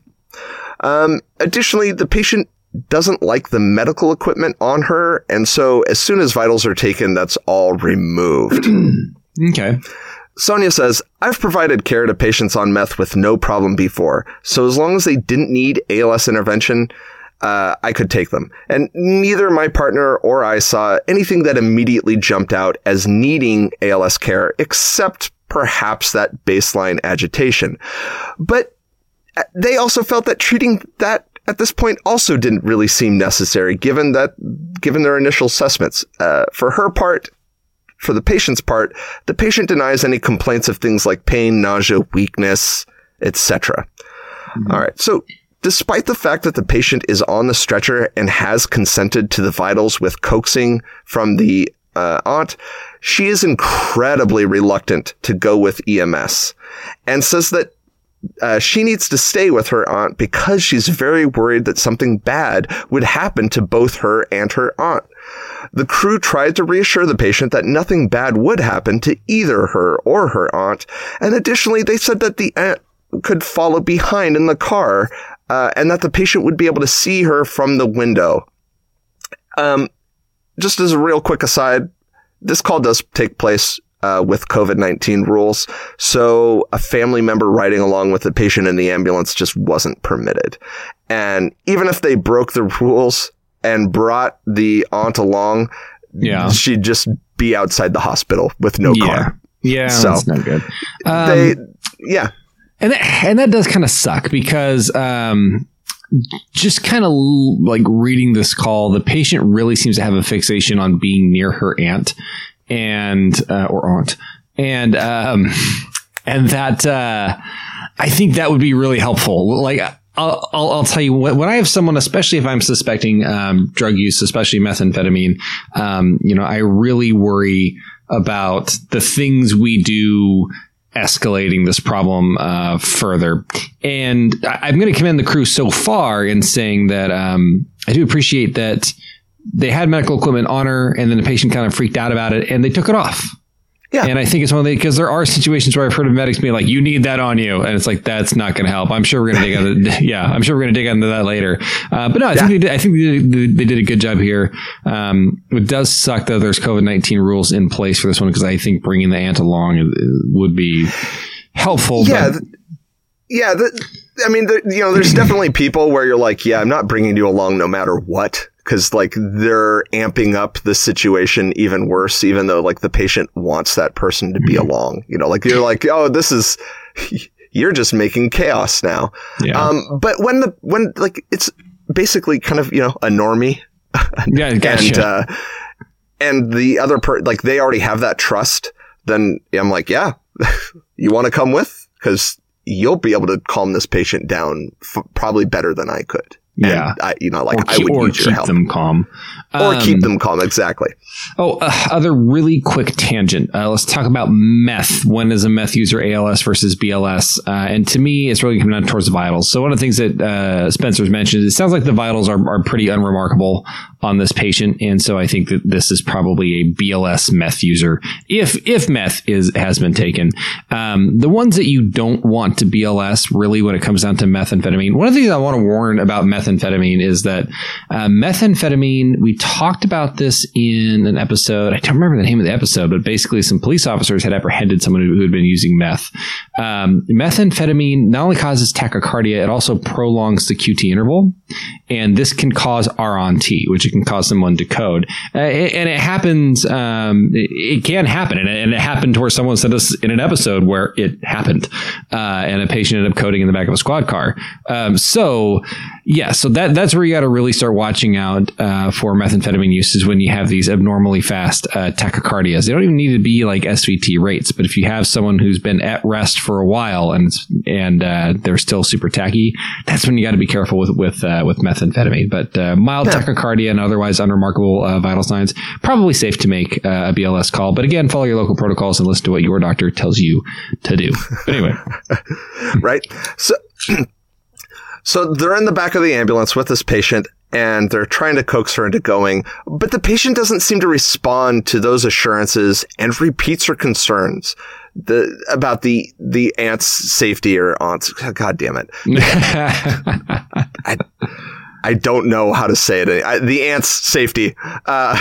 Um, additionally, the patient doesn't like the medical equipment on her, and so as soon as vitals are taken, that's all removed. Okay. Sonia says, I've provided care to patients on meth with no problem before, so as long as they didn't need A L S intervention, uh, I could take them. And neither my partner or I saw anything that immediately jumped out as needing A L S care, except perhaps that baseline agitation. But they also felt that treating that at this point also didn't really seem necessary, given that, given their initial assessments. Uh, for her part, For the patient's part, the patient denies any complaints of things like pain, nausea, weakness, et cetera. Mm-hmm. All right. So despite the fact that the patient is on the stretcher and has consented to the vitals with coaxing from the uh, aunt, she is incredibly reluctant to go with E M S and says that Uh, she needs to stay with her aunt because she's very worried that something bad would happen to both her and her aunt. The crew tried to reassure the patient that nothing bad would happen to either her or her aunt, and additionally, they said that the aunt could follow behind in the car, uh, and that the patient would be able to see her from the window. Um, just as a real quick aside, this call does take place Uh, with COVID nineteen rules, so a family member riding along with the patient in the ambulance just wasn't permitted. And even if they broke the rules and brought the aunt along, yeah, she'd just be outside the hospital with no yeah. car. Yeah, so that's not good. Um, they, yeah. And that, and that does kind of suck because um, just kind of like reading this call, the patient really seems to have a fixation on being near her aunt. And, uh, or aunt. And, um, and that, uh, I think that would be really helpful. Like, I'll, I'll, I'll tell you what, when I have someone, especially if I'm suspecting um, drug use, especially methamphetamine, um, you know, I really worry about the things we do escalating this problem uh, further. And I, I'm going to commend the crew so far in saying that um, I do appreciate that they had medical equipment on her, and then the patient kind of freaked out about it, and they took it off. Yeah. And I think it's one of the, because there are situations where I've heard of medics being like, you need that on you. And it's like, that's not going to help. I'm sure we're going to dig into, yeah, I'm sure we're going to dig into that later. Uh, but no, I yeah. think they did, I think they did, they did a good job here. Um, it does suck that there's COVID nineteen rules in place for this one, because I think bringing the aunt along would be helpful. Yeah. But, th- yeah. The, I mean, the, you know, there's definitely people where you're like, yeah, I'm not bringing you along no matter what. Because, like, they're amping up the situation even worse, even though, like, the patient wants that person to be along. You know, like, you're like, oh, this is, you're just making chaos now. Yeah. Um, but when the, when, like, it's basically kind of, you know, a normie. Yeah, gotcha. And, uh, and the other per, like, they already have that trust. Then I'm like, yeah, you want to come with? Because you'll be able to calm this patient down f- probably better than I could. Yeah. And I, you know, like, or I would or use your keep help. them calm. Or Um, keep them calm, exactly. Oh, uh, other really quick tangent. Uh, let's talk about meth. When is a meth user A L S versus B L S? Uh, and to me, it's really coming down towards the vitals. So one of the things that uh, Spencer's mentioned, it sounds like the vitals are, are pretty unremarkable on this patient. And so I think that this is probably a B L S meth user, if if meth is has been taken. Um, the ones that you don't want to B L S, really, when it comes down to methamphetamine, one of the things I want to warn about methamphetamine is that uh, methamphetamine, we talked about this in an episode. I don't remember the name of the episode, but basically some police officers had apprehended someone who, who had been using meth. Um, methamphetamine not only causes tachycardia, it also prolongs the Q T interval. And this can cause R O N T, which it can cause someone to code. Uh, and it happens, um, it, it can happen. And it, and it happened to where someone said this in an episode where it happened. Uh, and a patient ended up coding in the back of a squad car. Um, so, yeah, so that that's where you got to really start watching out uh, for methamphetamine use, is when you have these abnormally fast uh, tachycardias. They don't even need to be like S V T rates, but if you have someone who's been at rest for a while and and uh, they're still super tacky, that's when you got to be careful with with uh, with methamphetamine. But uh, mild yeah. tachycardia and otherwise unremarkable uh, vital signs, probably safe to make uh, a B L S call. But again, follow your local protocols and listen to what your doctor tells you to do. But anyway, right? So. So they're in the back of the ambulance with this patient, and they're trying to coax her into going, but the patient doesn't seem to respond to those assurances and repeats her concerns the, about the, the aunt's safety or aunt's, God damn it. I, I don't know how to say it. I, the aunt's safety. Uh,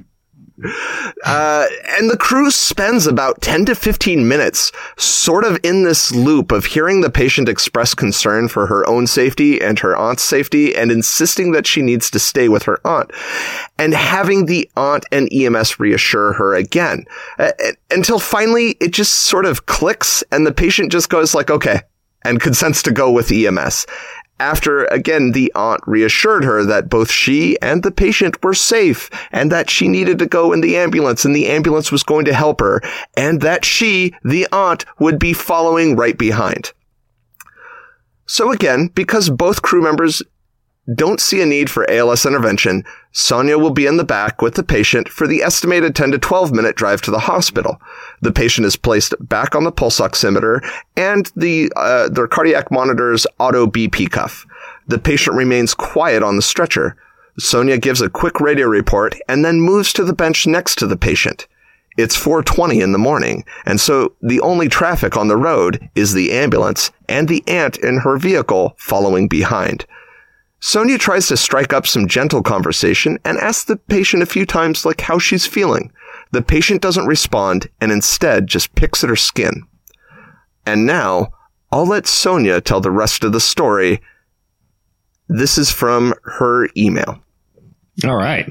Uh, and the crew spends about ten to fifteen minutes sort of in this loop of hearing the patient express concern for her own safety and her aunt's safety and insisting that she needs to stay with her aunt, and having the aunt and E M S reassure her again uh, until finally it just sort of clicks and the patient just goes like, okay, and consents to go with E M S. After, again, the aunt reassured her that both she and the patient were safe and that she needed to go in the ambulance and the ambulance was going to help her and that she, the aunt, would be following right behind. So again, because both crew members don't see a need for A L S intervention, Sonia will be in the back with the patient for the estimated ten to twelve minute drive to the hospital. The patient is placed back on the pulse oximeter and the uh, their cardiac monitor's auto B P cuff. The patient remains quiet on the stretcher. Sonia gives a quick radio report and then moves to the bench next to the patient. It's four twenty in the morning, and so the only traffic on the road is the ambulance and the aunt in her vehicle following behind. Sonia tries to strike up some gentle conversation and asks the patient a few times like how she's feeling. The patient doesn't respond and instead just picks at her skin. And now, I'll let Sonia tell the rest of the story. This is from her email. All right.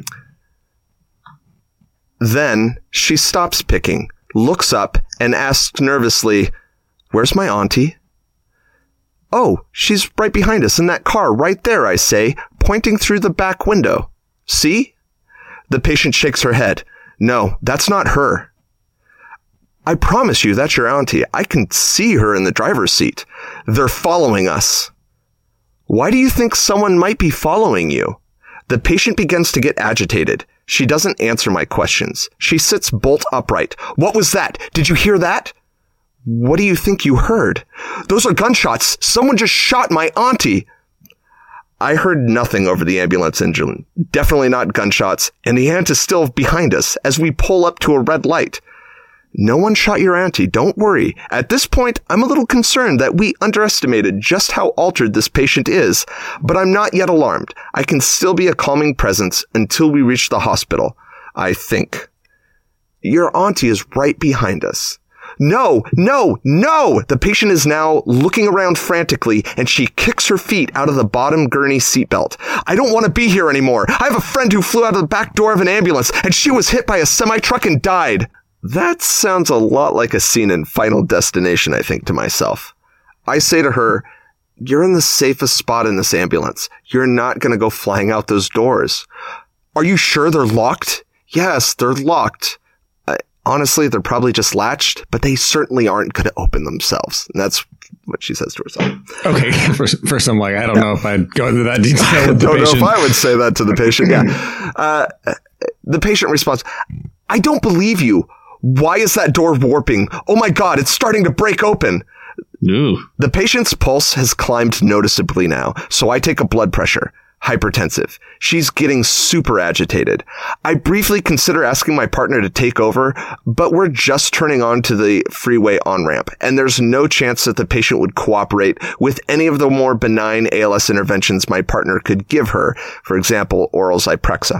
Then she stops picking, looks up, and asks nervously, "Where's my auntie?" "Oh, she's right behind us in that car right there," I say, pointing through the back window. "See?" The patient shakes her head. "No, that's not her." "I promise you that's your auntie. I can see her in the driver's seat. They're following us." Why do you think someone might be following you? The patient begins to get agitated. She doesn't answer my questions. She sits bolt upright. What was that? Did you hear that? What do you think you heard? Those are gunshots. Someone just shot my auntie. I heard nothing over the ambulance engine. Definitely not gunshots, and the aunt is still behind us as we pull up to a red light. No one shot your auntie, don't worry. At this point, I'm a little concerned that we underestimated just how altered this patient is, but I'm not yet alarmed. I can still be a calming presence until we reach the hospital, I think. Your auntie is right behind us. No, no, no! The patient is now looking around frantically, and she kicks her feet out of the bottom gurney seatbelt. I don't want to be here anymore. I have a friend who flew out of the back door of an ambulance, and she was hit by a semi-truck and died. That sounds a lot like a scene in Final Destination, I think to myself. I say to her, you're in the safest spot in this ambulance. You're not going to go flying out those doors. Are you sure they're locked? Yes, they're locked. Honestly, they're probably just latched, but they certainly aren't going to open themselves. And that's what she says to herself. Okay. First, first I'm like, I don't yeah. know if I'd go into that detail I with the don't patient. know if I would say that to the patient. Yeah. Uh, the patient responds, I don't believe you. Why is that door warping? Oh my God, it's starting to break open. Ooh. The patient's pulse has climbed noticeably now, so I take a blood pressure. Hypertensive. She's getting super agitated. I briefly consider asking my partner to take over, but we're just turning onto the freeway on-ramp, and there's no chance that the patient would cooperate with any of the more benign A L S interventions my partner could give her, for example, oral Zyprexa.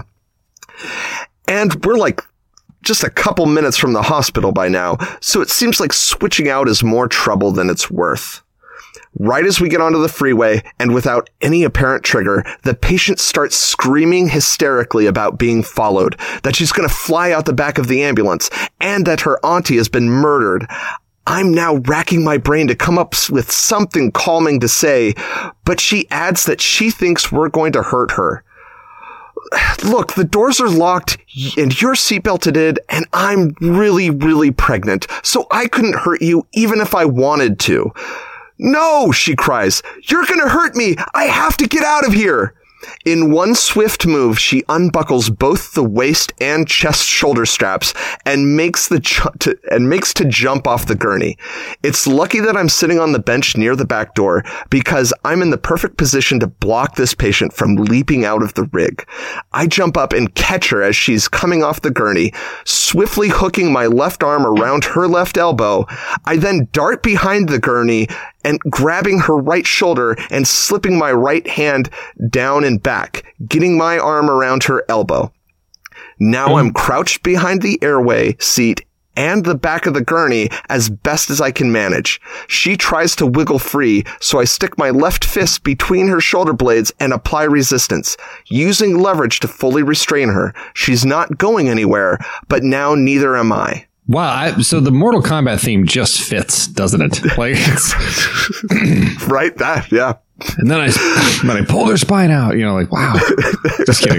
And we're like just a couple minutes from the hospital by now, so it seems like switching out is more trouble than it's worth. Right as we get onto the freeway, and without any apparent trigger, the patient starts screaming hysterically about being followed, that she's going to fly out the back of the ambulance, and that her auntie has been murdered. I'm now racking my brain to come up with something calming to say, but she adds that she thinks we're going to hurt her. Look, the doors are locked, and you're seatbelted, and I'm really, really pregnant, so I couldn't hurt you even if I wanted to. No, she cries. You're going to hurt me. I have to get out of here. In one swift move, she unbuckles both the waist and chest shoulder straps and makes the ju- to, and makes to jump off the gurney. It's lucky that I'm sitting on the bench near the back door because I'm in the perfect position to block this patient from leaping out of the rig. I jump up and catch her as she's coming off the gurney, swiftly hooking my left arm around her left elbow. I then dart behind the gurney and grabbing her right shoulder and slipping my right hand down and back, getting my arm around her elbow. Now mm. I'm crouched behind the airway seat and the back of the gurney as best as I can manage. She tries to wiggle free, so I stick my left fist between her shoulder blades and apply resistance, using leverage to fully restrain her. She's not going anywhere, but now neither am I. Wow, I, so the Mortal Kombat theme just fits, doesn't it? Like, it's right? That, yeah. And then I, then I pulled her spine out. You know, like, wow. Just kidding.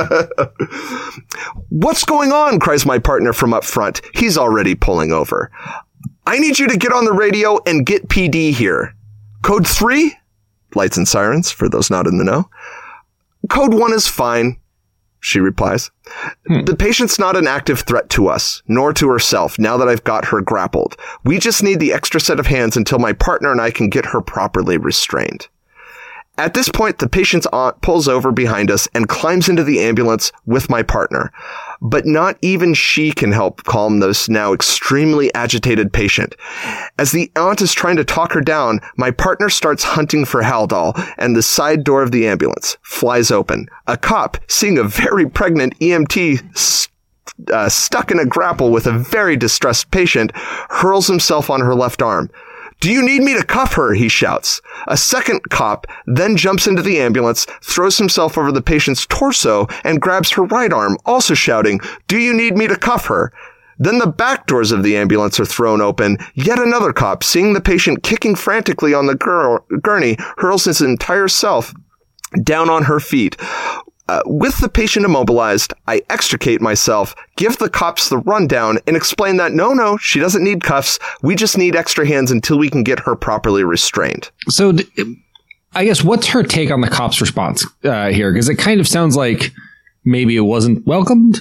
What's going on? Cries my partner from up front. He's already pulling over. I need you to get on the radio and get P D here. Code three? Lights and sirens, for those not in the know. Code one is fine, she replies. Hmm. The patient's not an active threat to us, nor to herself, now that I've got her grappled. We just need the extra set of hands until my partner and I can get her properly restrained. At this point, the patient's aunt pulls over behind us and climbs into the ambulance with my partner. But not even she can help calm this now extremely agitated patient. As the aunt is trying to talk her down, my partner starts hunting for Haldol, and the side door of the ambulance flies open. A cop, seeing a very pregnant E M T st- uh, stuck in a grapple with a very distressed patient, hurls himself on her left arm. Do you need me to cuff her? He shouts. A second cop then jumps into the ambulance, throws himself over the patient's torso, and grabs her right arm, also shouting, Do you need me to cuff her? Then the back doors of the ambulance are thrown open. Yet another cop, seeing the patient kicking frantically on the gur- gurney, hurls his entire self down on her feet. Uh, with the patient immobilized, I extricate myself, give the cops the rundown, and explain that no, no, she doesn't need cuffs. We just need extra hands until we can get her properly restrained. So, I guess what's her take on the cop's response uh, here? Because it kind of sounds like maybe it wasn't welcomed.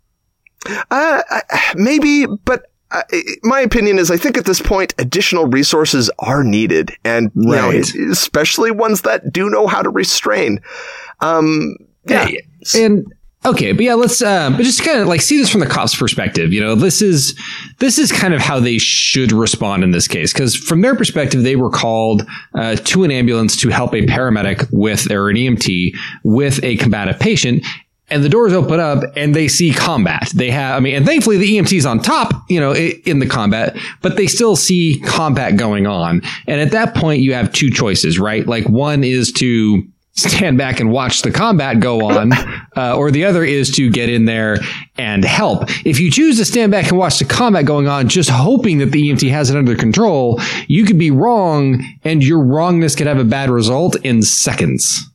Uh, maybe, but uh, my opinion is I think at this point, additional resources are needed. And, you right. know, especially ones that do know how to restrain. Um, yeah. And okay, but yeah, let's, uh, but just kind of like see this from the cop's perspective. You know, this is, this is kind of how they should respond in this case. Because from their perspective, they were called uh, to an ambulance to help a paramedic with, or an E M T with a combative patient. And the doors open up and they see combat. They have, I mean, and thankfully the E M T's on top, you know, in the combat, but they still see combat going on. And at that point, you have two choices, right? Like one is to stand back and watch the combat go on, uh, or the other is to get in there and help. If you choose to stand back and watch the combat going on, just hoping that the E M T has it under control, you could be wrong, and your wrongness could have a bad result in seconds.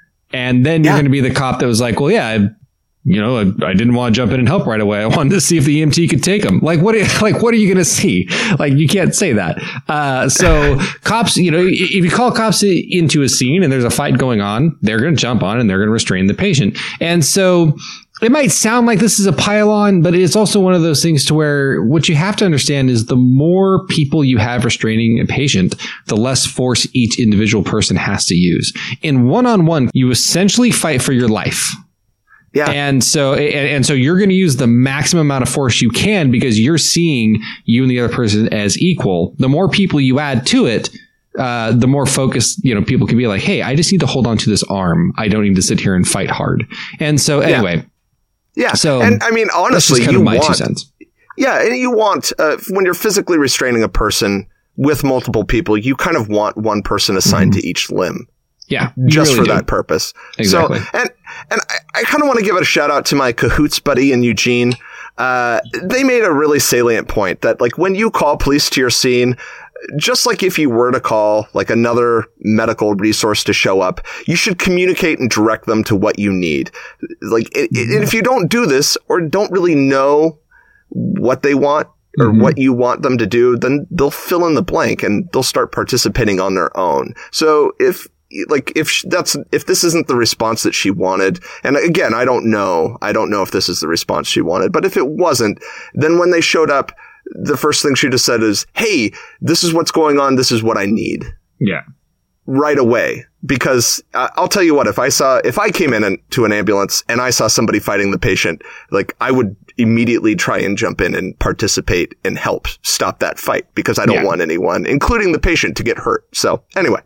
And then you're yeah. going to be the cop that was like, well, yeah, I, you know, I, I didn't want to jump in and help right away. I wanted to see if the E M T could take him. Like, what, like, what are you going to see? Like, you can't say that. Uh, so cops, you know, if you call cops into a scene and there's a fight going on, they're going to jump on and they're going to restrain the patient. And so it might sound like this is a pile-on, but it's also one of those things to where what you have to understand is the more people you have restraining a patient, the less force each individual person has to use. In one-on-one, you essentially fight for your life. Yeah. And so, and, and so you're going to use the maximum amount of force you can because you're seeing you and the other person as equal. The more people you add to it, uh, the more focused, you know, people can be like, hey, I just need to hold on to this arm. I don't need to sit here and fight hard. And so anyway. Yeah. Yeah. So, and I mean, honestly, kind you of my want, two cents. Yeah. And you want, uh, when you're physically restraining a person with multiple people, you kind of want one person assigned mm-hmm. to each limb. Yeah. Just really for do. that purpose. Exactly. So, and, and I, I kind of want to give it a shout out to my cahoots buddy in Eugene. Uh, they made a really salient point that, like, when you call police to your scene, just like if you were to call like another medical resource to show up, you should communicate and direct them to what you need. Like, it, it, and if you don't do this or don't really know what they want or mm-hmm. what you want them to do, then they'll fill in the blank and they'll start participating on their own. So if, like, if that's, if this isn't the response that she wanted, and again, I don't know, I don't know if this is the response she wanted, but if it wasn't, then when they showed up, the first thing she just said is, hey, this is what's going on. This is what I need. Yeah. Right away. Because uh, I'll tell you what, if I saw, if I came in an, to an ambulance and I saw somebody fighting the patient, like, I would immediately try and jump in and participate and help stop that fight because I don't yeah. want anyone, including the patient, to get hurt. So anyway,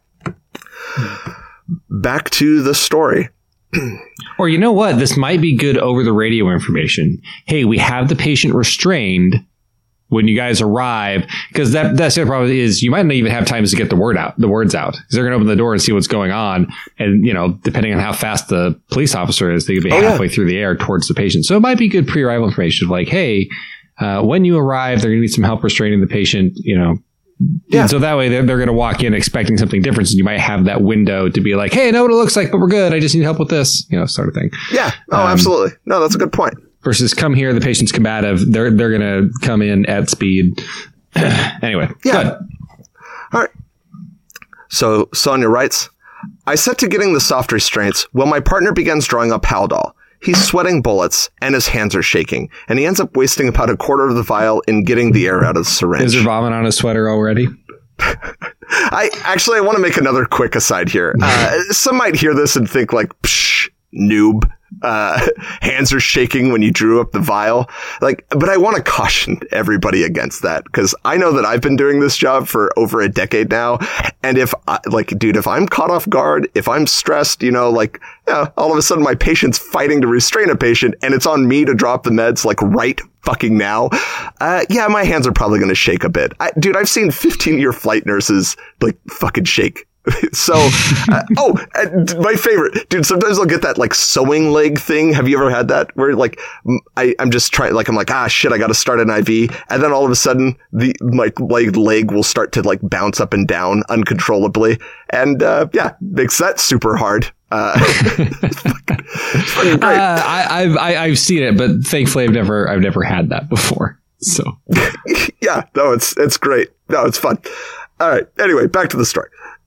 back to the story. Or you know what? This might be good over the radio information. Hey, we have the patient restrained when you guys arrive, because that that's the problem is you might not even have time to get the word out, the words out, because they're going to open the door and see what's going on, and you know, depending on how fast the police officer is, they could be oh, halfway yeah. through the air towards the patient. So it might be good pre-arrival information of like, hey, uh, when you arrive, they're going to need some help restraining the patient, you know. Yeah. And so that way they're, they're going to walk in expecting something different, and you might have that window to be like, hey, I know what it looks like, but we're good. I just need help with this, you know, sort of thing. Yeah. Oh, um, absolutely. No, that's a good point. Versus come here, the patient's combative. They're they're going to come in at speed. Anyway. Yeah. Good. All right. So Sonia writes, I set to getting the soft restraints when my partner begins drawing up Haldol. He's sweating bullets and his hands are shaking, and he ends up wasting about a quarter of the vial in getting the air out of the syringe. Is there vomit on his sweater already? I actually, I want to make another quick aside here. Uh, some might hear this and think like, psh, noob. Uh, hands are shaking when you drew up the vial. Like, but I want to caution everybody against that, because I know that I've been doing this job for over a decade now. And if I, like, dude, if I'm caught off guard, if I'm stressed, you know, like, yeah, all of a sudden my patient's fighting to restrain a patient and it's on me to drop the meds, like right fucking now. Uh, yeah, my hands are probably going to shake a bit. I, dude, I've seen fifteen year flight nurses like fucking shake. So, uh, oh, uh, my favorite, dude, sometimes I'll get that like sewing leg thing. Have you ever had that where like, I, I'm just trying, like, I'm like, ah, shit, I got to start an I V. And then all of a sudden the, my like leg will start to like bounce up and down uncontrollably. And, uh, yeah, makes that super hard. Uh, it's fucking, it's fucking great. Uh, I, I've, I, I've seen it, but thankfully I've never, I've never had that before. So yeah, no, it's, it's great. No, it's fun. All right. Anyway, back to the story.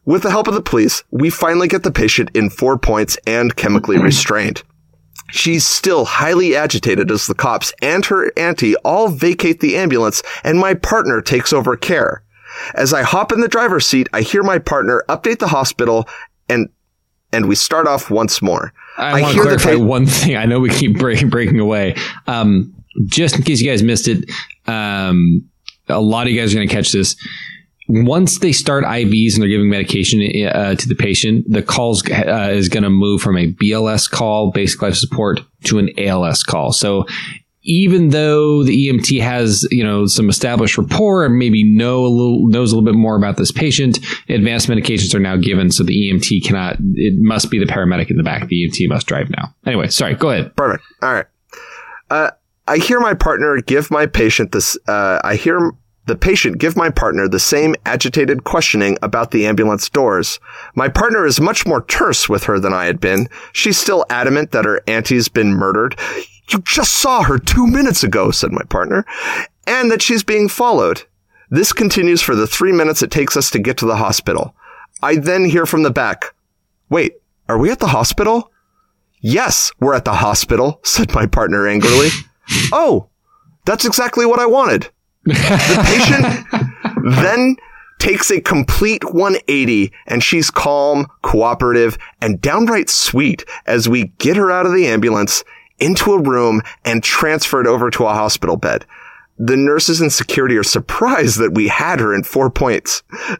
With the help of the police, we finally get the patient in four points and chemically restrained. She's still highly agitated as the cops and her auntie all vacate the ambulance and my partner takes over care. As I hop in the driver's seat, I hear my partner update the hospital and and we start off once more. I, I want to clarify pa- one thing. I know we keep breaking, breaking away. Um, just in case you guys missed it, um, a lot of you guys are going to catch this. Once they start I Vs and they're giving medication uh, to the patient, the calls uh, is going to move from a B L S call, basic life support, to an A L S call. So even though the E M T has, you know, some established rapport and maybe know a little, knows a little bit more about this patient, advanced medications are now given. So the E M T cannot, it must be the paramedic in the back. The E M T must drive now. Anyway, sorry, go ahead. Perfect. All right. Uh, I hear my partner give my patient this, uh, I hear the patient give my partner the same agitated questioning about the ambulance doors. My partner is much more terse with her than I had been. She's still adamant that her auntie's been murdered. You just saw her two minutes ago, said my partner, and that she's being followed. This continues for the three minutes it takes us to get to the hospital. I then hear from the back, wait, are we at the hospital? Yes, we're at the hospital, said my partner angrily. Oh, that's exactly what I wanted. The patient then takes a complete one eighty and she's calm, cooperative, and downright sweet as we get her out of the ambulance into a room and transferred over to a hospital bed. The nurses and security are surprised that we had her in four points.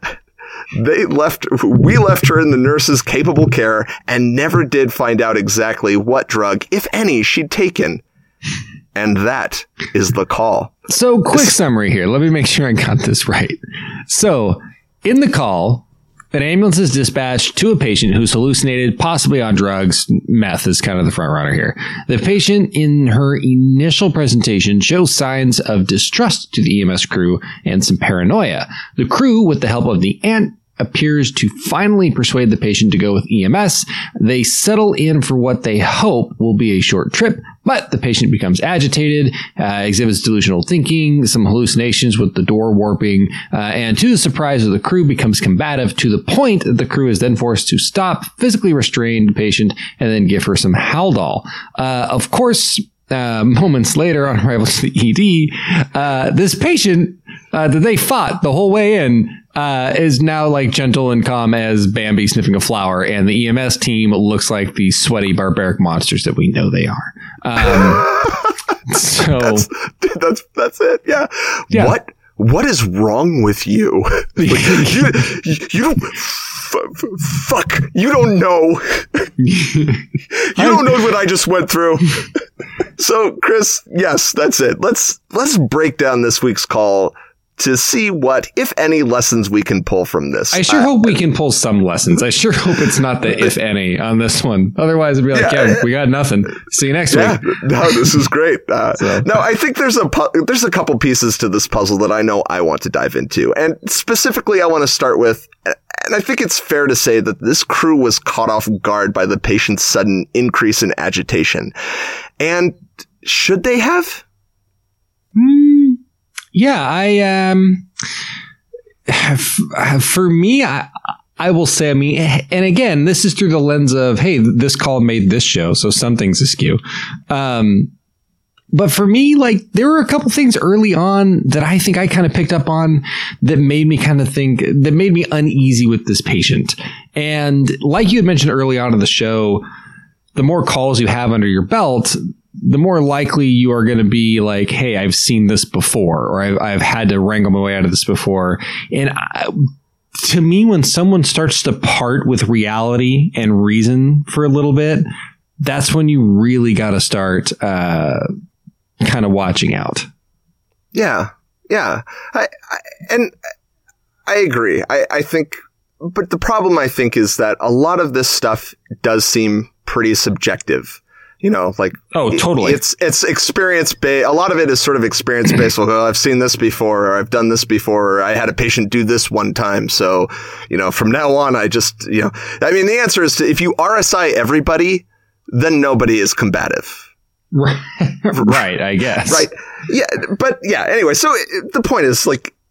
They left, we left her in the nurse's capable care and never did find out exactly what drug, if any, she'd taken. And that is the call. So, quick summary here. Let me make sure I got this right. So, in the call, an ambulance is dispatched to a patient who's hallucinated, possibly on drugs. Meth is kind of the front runner here. The patient, in her initial presentation, shows signs of distrust to the E M S crew and some paranoia. The crew, with the help of the aunt, appears to finally persuade the patient to go with E M S. They settle in for what they hope will be a short trip, but the patient becomes agitated, uh, exhibits delusional thinking, some hallucinations with the door warping, uh, and to the surprise of the crew, becomes combative to the point that the crew is then forced to stop, physically restrain the patient, and then give her some Haldol. Uh, of course, Uh, moments later, on arrival to the E D, uh, this patient uh, that they fought the whole way in uh, is now like gentle and calm as Bambi sniffing a flower, and the E M S team looks like the sweaty barbaric monsters that we know they are. Um, so that's, that's that's it. Yeah. yeah. What what is wrong with you? Like, you, you don't. F- f- fuck, you don't know. You don't know what I just went through. So, Chris, yes, that's it. Let's let's break down this week's call to see what, if any, lessons we can pull from this. I sure uh, hope we can pull some lessons. I sure hope it's not the if any on this one. Otherwise, it'd be like, yeah, yeah we got nothing. See you next yeah, week. No, this is great. Uh, so. No, I think there's a pu- there's a couple pieces to this puzzle that I know I want to dive into, and specifically, I want to start with. And I think it's fair to say that this crew was caught off guard by the patient's sudden increase in agitation. And should they have? Mm, yeah, I, um, for me, I, I will say, I mean, and again, this is through the lens of, hey, this call made this show, so some things askew. Um, But for me, like, there were a couple things early on that I think I kind of picked up on that made me kind of think, that made me uneasy with this patient. And like you had mentioned early on in the show, the more calls you have under your belt, the more likely you are going to be like, hey, I've seen this before, or I've, I've had to wrangle my way out of this before. And I, to me, when someone starts to part with reality and reason for a little bit, that's when you really got to start, uh, kind of watching out. Yeah. Yeah. I, I, and I agree. I, I think, but the problem I think is that a lot of this stuff does seem pretty subjective. You know, like, oh, totally. It's, it's experience based. A lot of it is sort of experience based. Like, oh, I've seen this before, or I've done this before, or I had a patient do this one time. So, you know, from now on, I just, you know, I mean, the answer is to, if you R S I everybody, then nobody is combative. Right, I guess. Right. Yeah. But yeah, anyway, so it, the point is, like,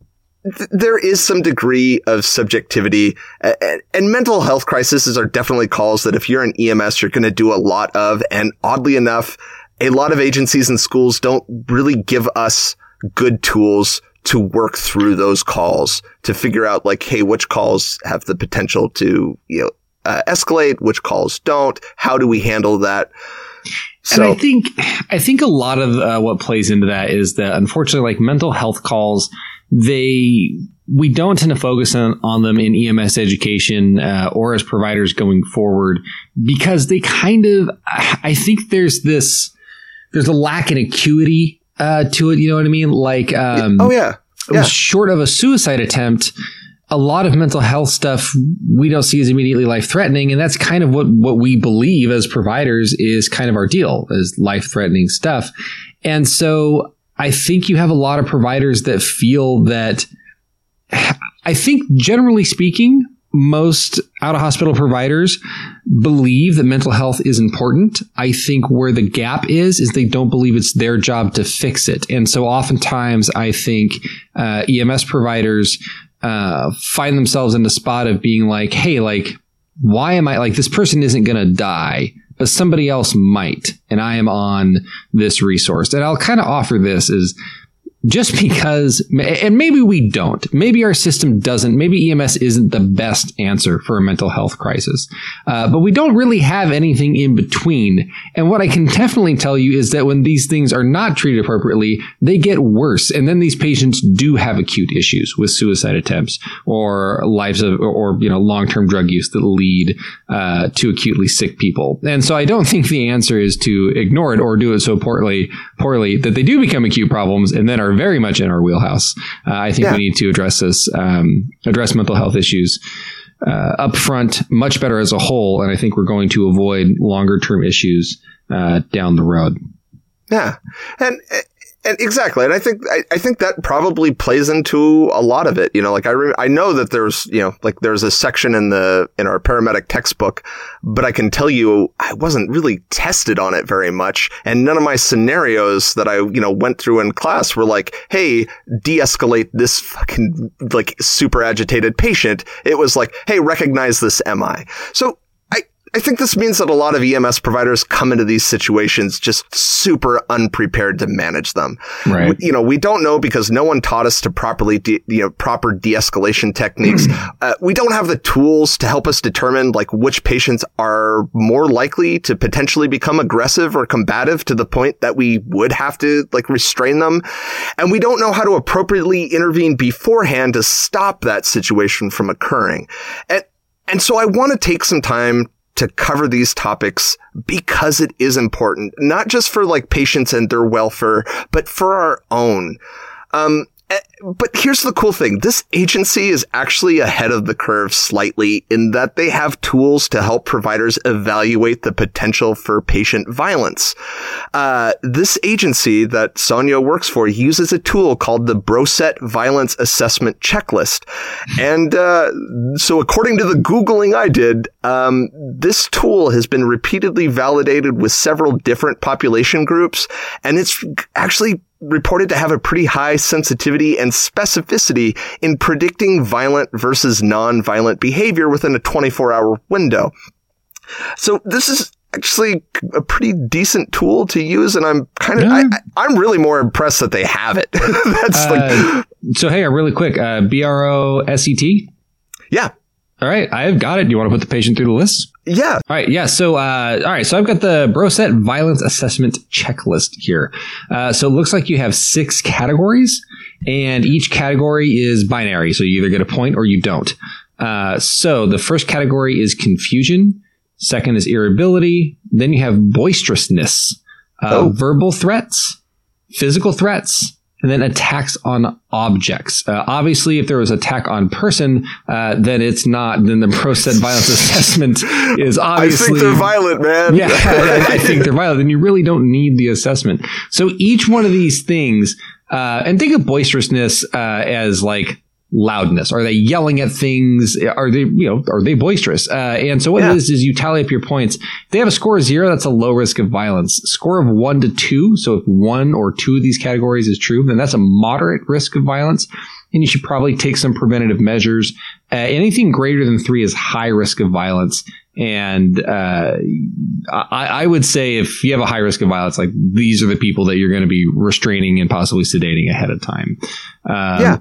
th- there is some degree of subjectivity, uh, and, and mental health crises are definitely calls that if you're an E M S, you're going to do a lot of. And oddly enough, a lot of agencies and schools don't really give us good tools to work through those calls, to figure out like, hey, which calls have the potential to, you know, uh, escalate, which calls don't, how do we handle that? So, and I think, I think a lot of uh, what plays into that is that unfortunately, like mental health calls, they, we don't tend to focus on, on them in E M S education uh, or as providers going forward, because they kind of, I think there's this, there's a lack in acuity uh, to it. You know what I mean? Like, um, oh yeah, yeah. Short of a suicide attempt, a lot of mental health stuff we don't see as immediately life-threatening, and that's kind of what, what we believe as providers is kind of our deal, is life-threatening stuff. And so I think you have a lot of providers that feel that, I think generally speaking, most out-of-hospital providers believe that mental health is important. I think where the gap is, is they don't believe it's their job to fix it. And so oftentimes I think uh, E M S providers Uh, find themselves in the spot of being like, hey, like, why am I like this person isn't going to die, but somebody else might. And I am on this resource. And I'll kind of offer this is just because, and maybe we don't, maybe our system doesn't, maybe E M S isn't the best answer for a mental health crisis, uh, but we don't really have anything in between. And what I can definitely tell you is that when these things are not treated appropriately, they get worse. And then these patients do have acute issues with suicide attempts or lives of, or, you know, long-term drug use that lead uh, to acutely sick people. And so I don't think the answer is to ignore it or do it so poorly, poorly that they do become acute problems and then are very much in our wheelhouse. Uh, I think yeah. we need to address this, um, address mental health issues uh, up front much better as a whole. And I think we're going to avoid longer term issues uh, down the road. Yeah. And, and exactly. And I think, I, I think that probably plays into a lot of it. You know, like I, re- I know that there's, you know, like there's a section in the, in our paramedic textbook, but I can tell you I wasn't really tested on it very much. And none of my scenarios that I, you know, went through in class were like, hey, de-escalate this fucking like super agitated patient. It was like, hey, recognize this M I. So I think this means that a lot of E M S providers come into these situations just super unprepared to manage them. Right. We, you know, we don't know because no one taught us to properly, de- you know, proper de-escalation techniques. uh, we don't have the tools to help us determine like which patients are more likely to potentially become aggressive or combative to the point that we would have to like restrain them. And we don't know how to appropriately intervene beforehand to stop that situation from occurring. And, and so I want to take some time to cover these topics because it is important, not just for like patients and their welfare, but for our own. Um, but here's the cool thing. This agency is actually ahead of the curve slightly in that they have tools to help providers evaluate the potential for patient violence. Uh, this agency that Sonia works for uses a tool called the Broset Violence Assessment Checklist. And uh, so according to the Googling I did, um, this tool has been repeatedly validated with several different population groups, and it's actually reported to have a pretty high sensitivity and specificity in predicting violent versus non-violent behavior within a twenty-four hour window. So this is actually a pretty decent tool to use, and I'm kind of, yeah. I, I'm really more impressed that they have it. That's uh, like, so hey, really quick, uh, B R O S E T? Yeah. All right, I've got it. Do you want to put the patient through the list? Yeah. All right. Yeah. So, uh, all right. So I've got the Broset Violence Assessment Checklist here. Uh, so it looks like you have six categories, and each category is binary. So you either get a point or you don't. Uh, so the first category is confusion. Second is irritability. Then you have boisterousness, uh, oh. verbal threats, physical threats, and then attacks on objects. Uh, obviously, if there was attack on person, uh, then it's not. Then the Broset Violence Assessment is obviously. I think they're violent, man. Yeah, I, I think they're violent. Then you really don't need the assessment. So each one of these things, uh, and think of boisterousness uh, as like loudness? Are they yelling at things? Are they, you know, are they boisterous? Uh, and so what yeah. it is, is you tally up your points. If they have a score of zero, that's a low risk of violence. Score of one to two. So if one or two of these categories is true, then that's a moderate risk of violence. And you should probably take some preventative measures. Uh, anything greater than three is high risk of violence. And uh, I, I would say if you have a high risk of violence, like these are the people that you're going to be restraining and possibly sedating ahead of time. Um, yeah.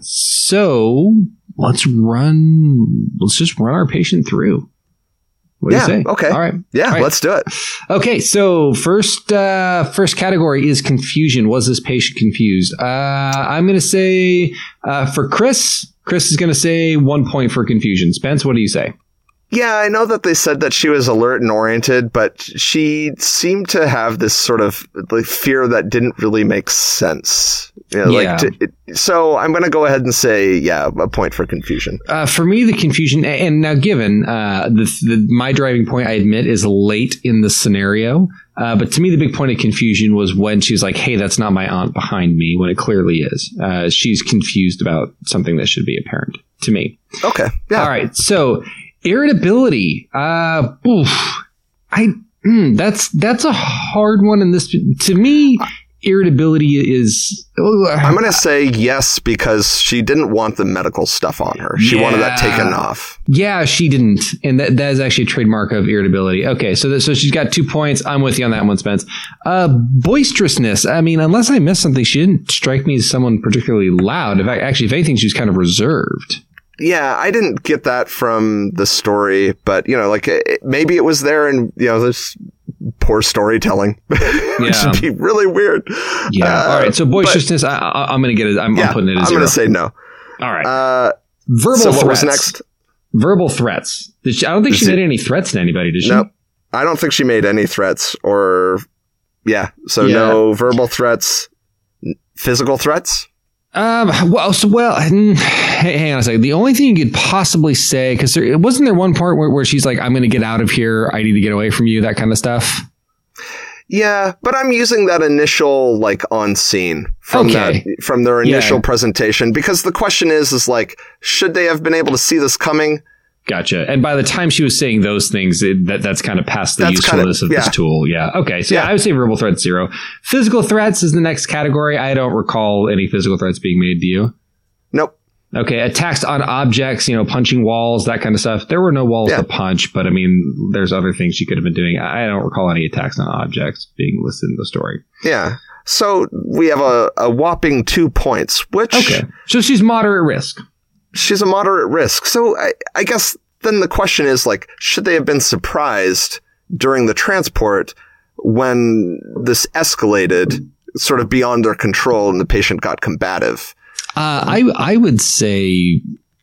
So let's run. Let's just run our patient through. What do yeah, you say? Okay. All right. Yeah. All right. Let's do it. Okay. So first, uh, first category is confusion. Was this patient confused? Uh, I'm going to say uh, for Chris. Chris is going to say one point for confusion. Spence, what do you say? Yeah, I know that they said that she was alert and oriented, but she seemed to have this sort of like fear that didn't really make sense. You know, yeah. Like to, it, so I'm going to go ahead and say, yeah, a point for confusion. Uh, for me, the confusion, and now given uh, the, the my driving point, I admit, is late in the scenario. Uh, but to me, the big point of confusion was when she's like, hey, that's not my aunt behind me, when it clearly is. Uh, she's confused about something that should be apparent to me. Okay. Yeah. All right. So irritability. Uh, oof, I mm, that's that's a hard one in this. To me, irritability is. Uh, I'm going to say yes because she didn't want the medical stuff on her. She yeah. wanted that taken off. Yeah, she didn't, and that that is actually a trademark of irritability. Okay, so that, so she's got two points. I'm with you on that one, Spence. Uh, boisterousness. I mean, unless I missed something, she didn't strike me as someone particularly loud. In fact, actually, if anything, she was kind of reserved. Yeah, I didn't get that from the story, but, you know, like, it, maybe it was there and, you know, this poor storytelling. Which Yeah. would be really weird. Yeah. Uh, All right. So boisterousness, but, I, I, I'm going to get it. I'm, yeah, I'm putting it as I'm going to say no. All right. Uh, Verbal so threats. what was next? Verbal threats. Did she, I don't think she made any threats to anybody, did she? Nope. I don't think she made any threats or, yeah. So Yeah. no verbal threats, physical threats. Um, well, so, well, hang hang on a second. The only thing you could possibly say, because there wasn't there one part where, where she's like, I'm going to get out of here. I need to get away from you, that kind of stuff. Yeah, but I'm using that initial like on scene from Okay. that from their initial Yeah. presentation because the question is is like, should they have been able to see this coming? Gotcha. And by the time she was saying those things, it, that that's kind of past the That's usefulness kind of- of this yeah. tool. Yeah. Okay. So yeah. Yeah. I would say verbal threats zero. Physical threats is the next category. I don't recall any physical threats being made to you. Nope. Okay. Attacks on objects, you know, punching walls, that kind of stuff. There were no walls Yeah. to punch, but I mean, there's other things she could have been doing. I don't recall any attacks on objects being listed in the story. Yeah. So we have a, a whopping two points, which Okay. So she's moderate risk. she's a moderate risk. So I, I guess then the question is like, should they have been surprised during the transport when this escalated sort of beyond their control and the patient got combative? Uh, I I would say,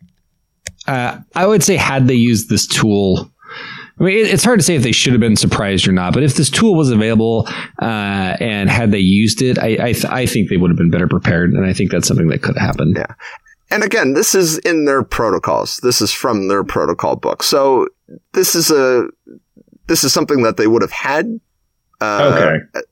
uh, I would say had they used this tool, I mean, it, it's hard to say if they should have been surprised or not. But if this tool was available uh, and had they used it, I I, th- I think they would have been better prepared, and I think that's something that could have happened. Yeah. And again, this is in their protocols. This is from their protocol book. So this is a this is something that they would have had. Uh, Okay.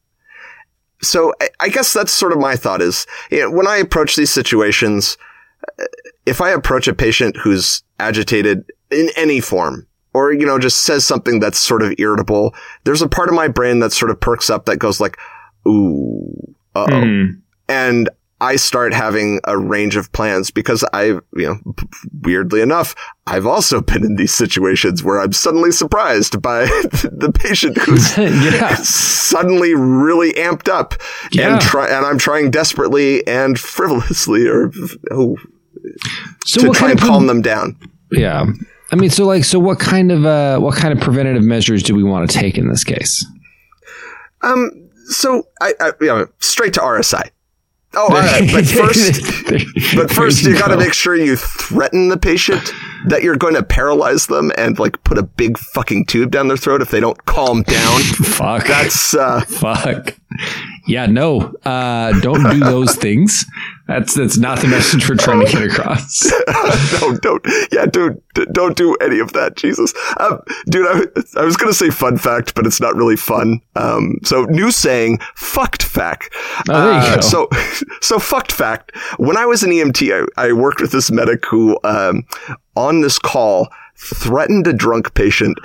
So I, I guess that's sort of my thought is, you know, when I approach these situations, if I approach a patient who's agitated in any form, or, you know, just says something that's sort of irritable, there's a part of my brain that sort of perks up that goes like, ooh, uh-oh. Mm. And I start having a range of plans because I, you know, weirdly enough, I've also been in these situations where I'm suddenly surprised by the patient who's Yeah. suddenly really amped up Yeah. and try, and I'm trying desperately and frivolously or oh, So to what try kind and of calm pre- them down. Yeah. I mean, so like, so what kind of uh, what kind of preventative measures do we want to take in this case? Um. So I, I you know, straight to R S I. Oh, all right. But first, but first, you, you got to make sure you threaten the patient that you're going to paralyze them and like put a big fucking tube down their throat if they don't calm down. Fuck. That's uh, Fuck. Yeah. No. Uh, don't do those things. That's that's not the message we're trying to get across. no, don't. Yeah, dude, don't do any of that. Jesus, um, dude. I, I was gonna say fun fact, but it's not really fun. Um, so new saying, fucked fact. Oh, there you uh, go. So, so fucked fact. When I was an E M T, I, I worked with this medic who, um, on this call, threatened a drunk patient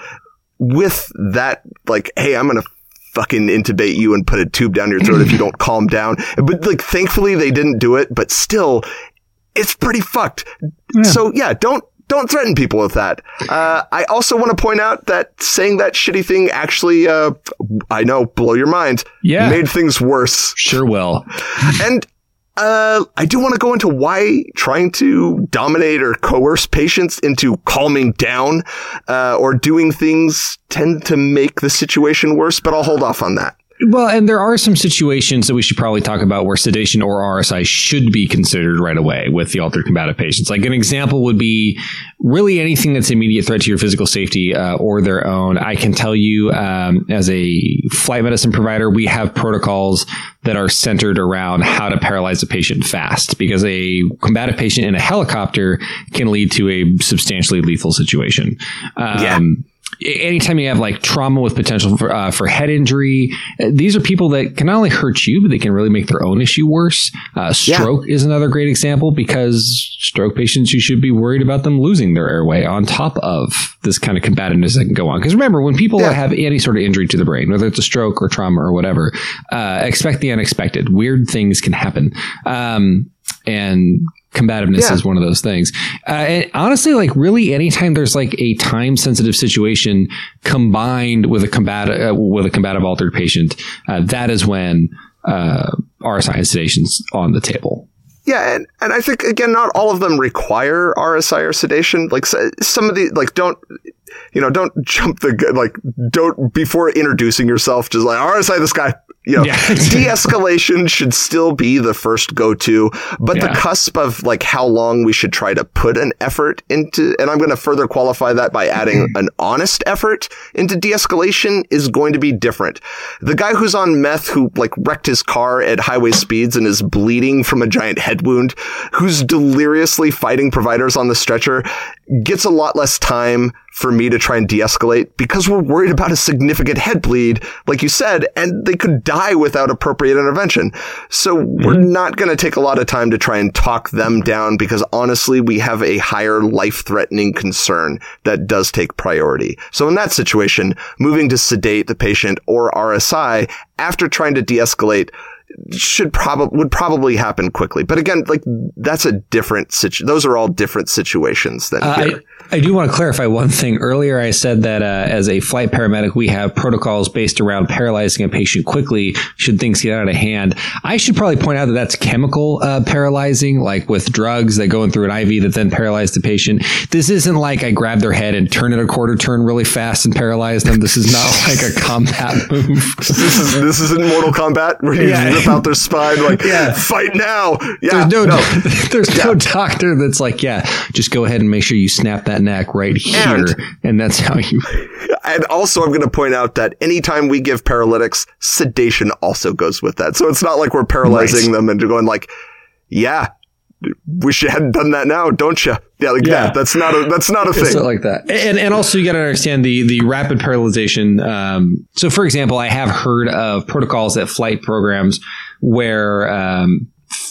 with that, like, hey, I'm gonna fucking intubate you and put a tube down your throat if you don't calm down. But like, thankfully they didn't do it, but still, it's pretty fucked. Yeah. So yeah, don't, don't threaten people with that. Uh, I also want to point out that saying that shitty thing actually, uh, I know, blow your mind. Yeah. Made things worse. Sure will. And, Uh, I do want to go into why trying to dominate or coerce patients into calming down, uh, or doing things tend to make the situation worse, but I'll hold off on that. Well, and there are some situations that we should probably talk about where sedation or R S I should be considered right away with the altered combative patients. Like an example would be really anything that's an immediate threat to your physical safety uh, or their own. I can tell you um, as a flight medicine provider, we have protocols that are centered around how to paralyze a patient fast, because a combative patient in a helicopter can lead to a substantially lethal situation. Um, yeah. Anytime you have like trauma with potential for, uh, for head injury, uh, these are people that can not only hurt you, but they can really make their own issue worse. Uh, stroke yeah. is another great example, because stroke patients, you should be worried about them losing their airway on top of this kind of combativeness that can go on. Because remember, when people yeah. have any sort of injury to the brain, whether it's a stroke or trauma or whatever, uh, expect the unexpected. Weird things can happen. Um, and combativeness yeah. is one of those things. Uh, and honestly, like really anytime there's like a time sensitive situation combined with a combative, uh, with a combative altered patient, uh, that is when, uh, R S I and sedation's on the table. Yeah. And, and I think, again, not all of them require R S I or sedation. Like some of the, like, don't, you know, don't jump the, like, don't, before introducing yourself, just like, R S I this guy. You know, yeah. de-escalation should still be the first go-to, but yeah. the cusp of like how long we should try to put an effort into, and I'm going to further qualify that by adding an honest effort into de-escalation, is going to be different. The guy who's on meth, who like wrecked his car at highway speeds and is bleeding from a giant head wound, who's deliriously fighting providers on the stretcher, gets a lot less time for me to try and de-escalate, because we're worried about a significant head bleed, like you said, and they could die without appropriate intervention. So mm-hmm. we're not going to take a lot of time to try and talk them down, because honestly, we have a higher life-threatening concern that does take priority. So in that situation, moving to sedate the patient or R S I after trying to de-escalate should probably would probably happen quickly. But again, like that's a different situ- those are all different situations than uh, here. I, I do want to clarify one thing. Earlier, I said that uh, as a flight paramedic, we have protocols based around paralyzing a patient quickly should things get out of hand. I should probably point out that that's chemical uh, paralyzing, like with drugs that go in through an I V that then paralyze the patient. This isn't like I grab their head and turn it a quarter turn really fast and paralyze them. This is not like a combat move. This is this isn't Mortal Kombat where you yeah. rip out their spine like yeah. fight now. Yeah, there's no, no. there's yeah. no doctor that's like, yeah, just go ahead and make sure you snap that neck right here, and, and that's how you. And also, I'm going to point out that anytime we give paralytics, sedation also goes with that. So it's not like we're paralyzing right. them and going like, yeah, wish you hadn't done that now, don't you? Yeah, like yeah. that. That's not a that's not a thing. It's not like that. And and also you got to understand the the rapid paralyzation. Um, so, for example, I have heard of protocols at flight programs where um,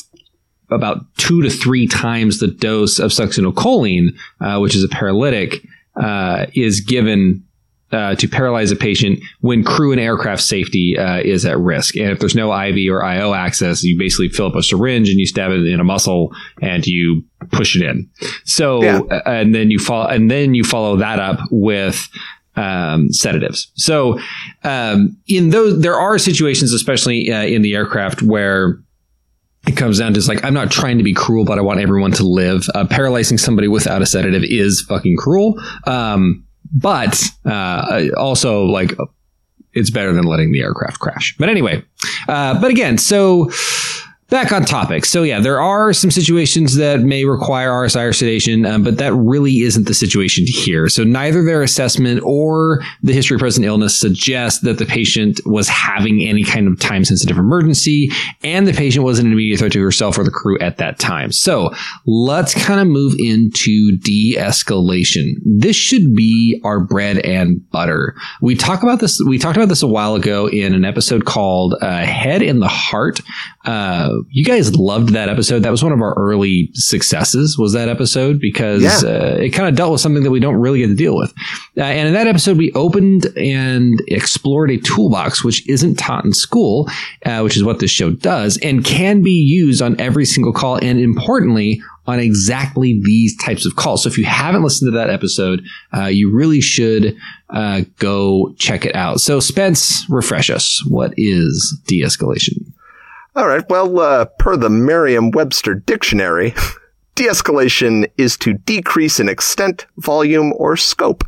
about two to three times the dose of succinylcholine, uh, which is a paralytic, uh, is given uh, to paralyze a patient when crew and aircraft safety uh, is at risk. And if there's no I V or I O access, you basically fill up a syringe and you stab it in a muscle and you push it in. So, yeah. uh, and then you follow, and then you follow that up with um, sedatives. So, um, in those, there are situations, especially uh, in the aircraft, where it comes down to just like, I'm not trying to be cruel, but I want everyone to live. Uh, paralyzing somebody without a sedative is fucking cruel. Um, but uh, also, like, it's better than letting the aircraft crash. But anyway, uh, but again, so back on topic. So yeah, there are some situations that may require R S I or sedation, um, but that really isn't the situation here. So neither their assessment or the history of present illness suggests that the patient was having any kind of time-sensitive emergency, and the patient wasn't an immediate threat to herself or the crew at that time. So let's kind of move into de-escalation. This should be our bread and butter. We talk about this. We talked about this a while ago in an episode called uh, Head in the Heart. Uh, you guys loved that episode. That was one of our early successes, was that episode, because yeah. uh, it kind of dealt with something that we don't really get to deal with. Uh, and in that episode, we opened and explored a toolbox, which isn't taught in school, uh, which is what this show does, and can be used on every single call. And importantly, on exactly these types of calls. So if you haven't listened to that episode, uh, you really should uh, go check it out. So Spence, refresh us. What is de-escalation? All right. Well, uh, per the Merriam-Webster dictionary, de-escalation is to decrease in extent, volume, or scope.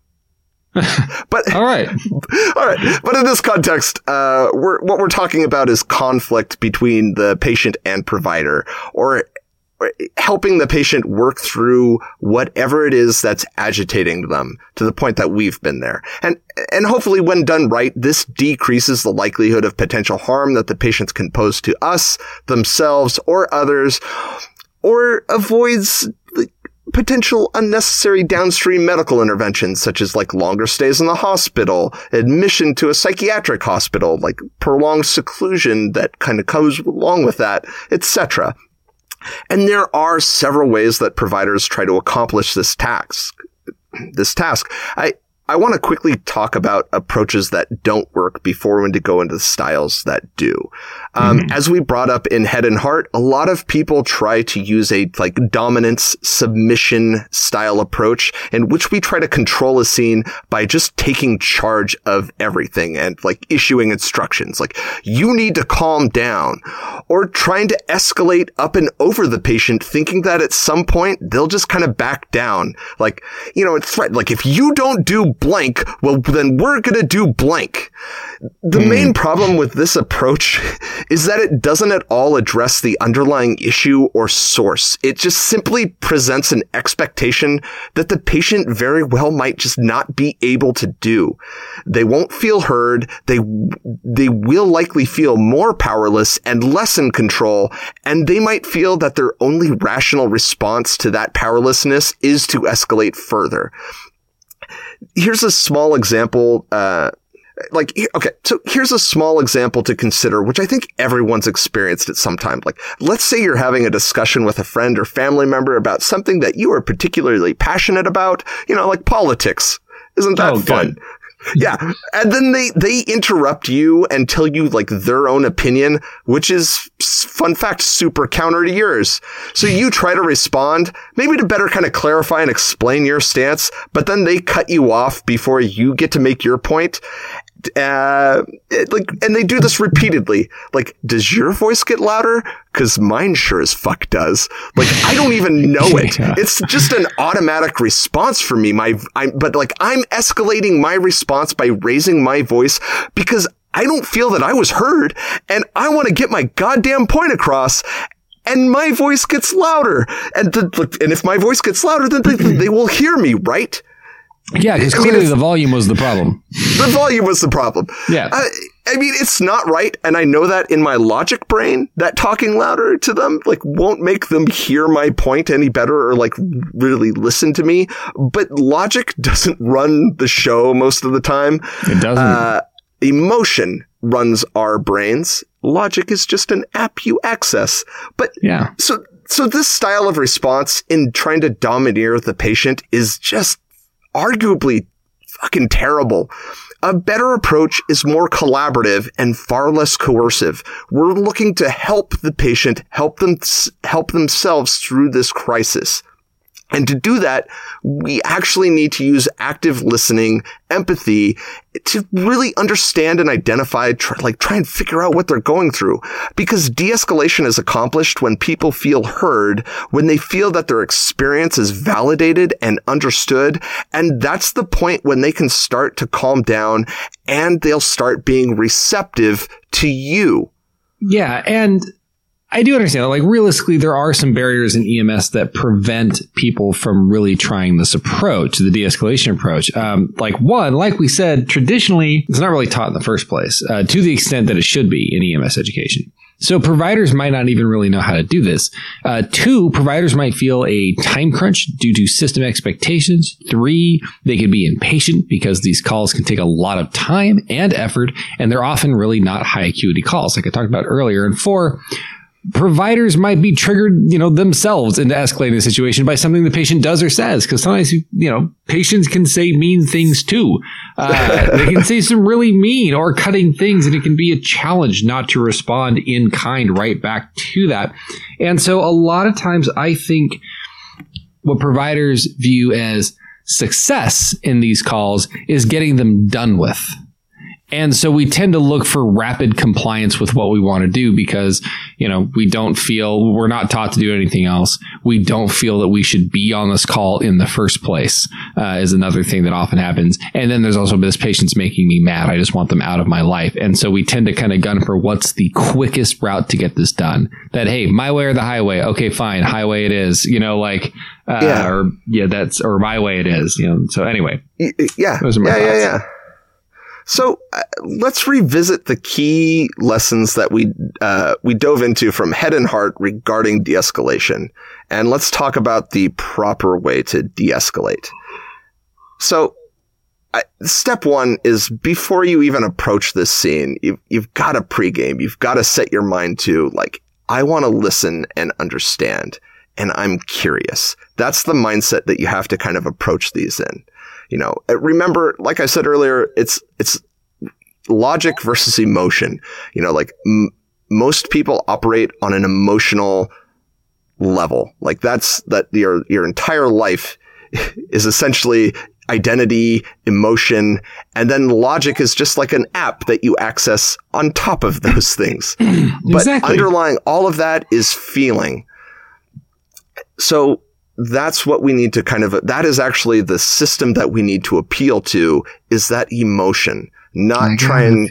But all right, all right. But in this context, uh, we're, what we're talking about is conflict between the patient and provider, or helping the patient work through whatever it is that's agitating them to the point that we've been there. And, and hopefully when done right, this decreases the likelihood of potential harm that the patients can pose to us, themselves, or others, or avoids the potential unnecessary downstream medical interventions, such as like longer stays in the hospital, admission to a psychiatric hospital, like prolonged seclusion that kind of goes along with that, et cetera. And there are several ways that providers try to accomplish this task. This task. I, I want to quickly talk about approaches that don't work before when to go into the styles that do. Um, mm-hmm. As we brought up in Head and Heart, a lot of people try to use a like dominance submission style approach in which we try to control a scene by just taking charge of everything and like issuing instructions like, you need to calm down, or trying to escalate up and over the patient, thinking that at some point they'll just kind of back down. Like, you know, it's right. Like, if you don't do blank, well, then we're going to do blank. The mm. main problem with this approach is that it doesn't at all address the underlying issue or source. It just simply presents an expectation that the patient very well might just not be able to do. They won't feel heard. They, they will likely feel more powerless and less in control, and they might feel that their only rational response to that powerlessness is to escalate further. Here's a small example, uh, like, okay, so here's a small example to consider, which I think everyone's experienced at some time. Like, let's say you're having a discussion with a friend or family member about something that you are particularly passionate about, you know, like politics. Isn't that oh, fun? Good. Yeah. And then they, they interrupt you and tell you like their own opinion, which is, fun fact, super counter to yours. So you try to respond, maybe to better kind of clarify and explain your stance, but then they cut you off before you get to make your point. Uh, it, like, and they do this repeatedly. Like, does your voice get louder? Cause mine sure as fuck does. Like, I don't even know it. Yeah. It's just an automatic response for me. My, I, but like, I'm escalating my response by raising my voice because I don't feel that I was heard and I want to get my goddamn point across. And my voice gets louder. And the, and if my voice gets louder, then they, they will hear me, right? Yeah, because clearly I mean, the volume was the problem. The volume was the problem. Yeah. Uh, I mean, it's not right. And I know that in my logic brain, that talking louder to them, like, won't make them hear my point any better or, like, really listen to me. But logic doesn't run the show most of the time. It doesn't. Uh, emotion runs our brains. Logic is just an app you access. But yeah. So, so this style of response in trying to domineer the patient is just arguably fucking terrible. A better approach is more collaborative and far less coercive. We're looking to help the patient help them help themselves through this crisis. And to do that, we actually need to use active listening, empathy, to really understand and identify, try, like try and figure out what they're going through. Because de-escalation is accomplished when people feel heard, when they feel that their experience is validated and understood. And that's the point when they can start to calm down and they'll start being receptive to you. Yeah. And I do understand. Like, realistically, there are some barriers in E M S that prevent people from really trying this approach, the de-escalation approach. Um, like, one, like we said, traditionally, it's not really taught in the first place, uh, to the extent that it should be in E M S education. So providers might not even really know how to do this. Uh, two, providers might feel a time crunch due to system expectations. Three, they could be impatient because these calls can take a lot of time and effort, and they're often really not high acuity calls, like I talked about earlier. And four, providers might be triggered, you know, themselves into escalating the situation by something the patient does or says. Because sometimes, you know, patients can say mean things too. Uh, they can say some really mean or cutting things, and it can be a challenge not to respond in kind right back to that. And so a lot of times I think what providers view as success in these calls is getting them done with. And so we tend to look for rapid compliance with what we want to do because, you know, we don't feel, we're not taught to do anything else. We don't feel that we should be on this call in the first place, uh, is another thing that often happens. And then there's also this patient's making me mad. I just want them out of my life. And so we tend to kind of gun for what's the quickest route to get this done. That, hey, my way or the highway. Okay, fine. Highway it is, you know, like, uh, yeah. or yeah, that's, or my way it is, you know. So anyway. Yeah. Those are my yeah, thoughts. yeah, yeah. So uh, let's revisit the key lessons that we uh, we dove into from Head and Heart regarding de-escalation, and let's talk about the proper way to de-escalate. So I, step one is before you even approach this scene, you've, you've got to pregame. You've got to set your mind to, like, I want to listen and understand, and I'm curious. That's the mindset that you have to kind of approach these in. You know, remember, like I said earlier, it's it's logic versus emotion. You know, like m- most people operate on an emotional level. Like that's that your your entire life is essentially identity, emotion, and then logic is just like an app that you access on top of those things. Exactly. But underlying all of that is feeling. So that's what we need to kind of, that is actually the system that we need to appeal to, is that emotion, not try and,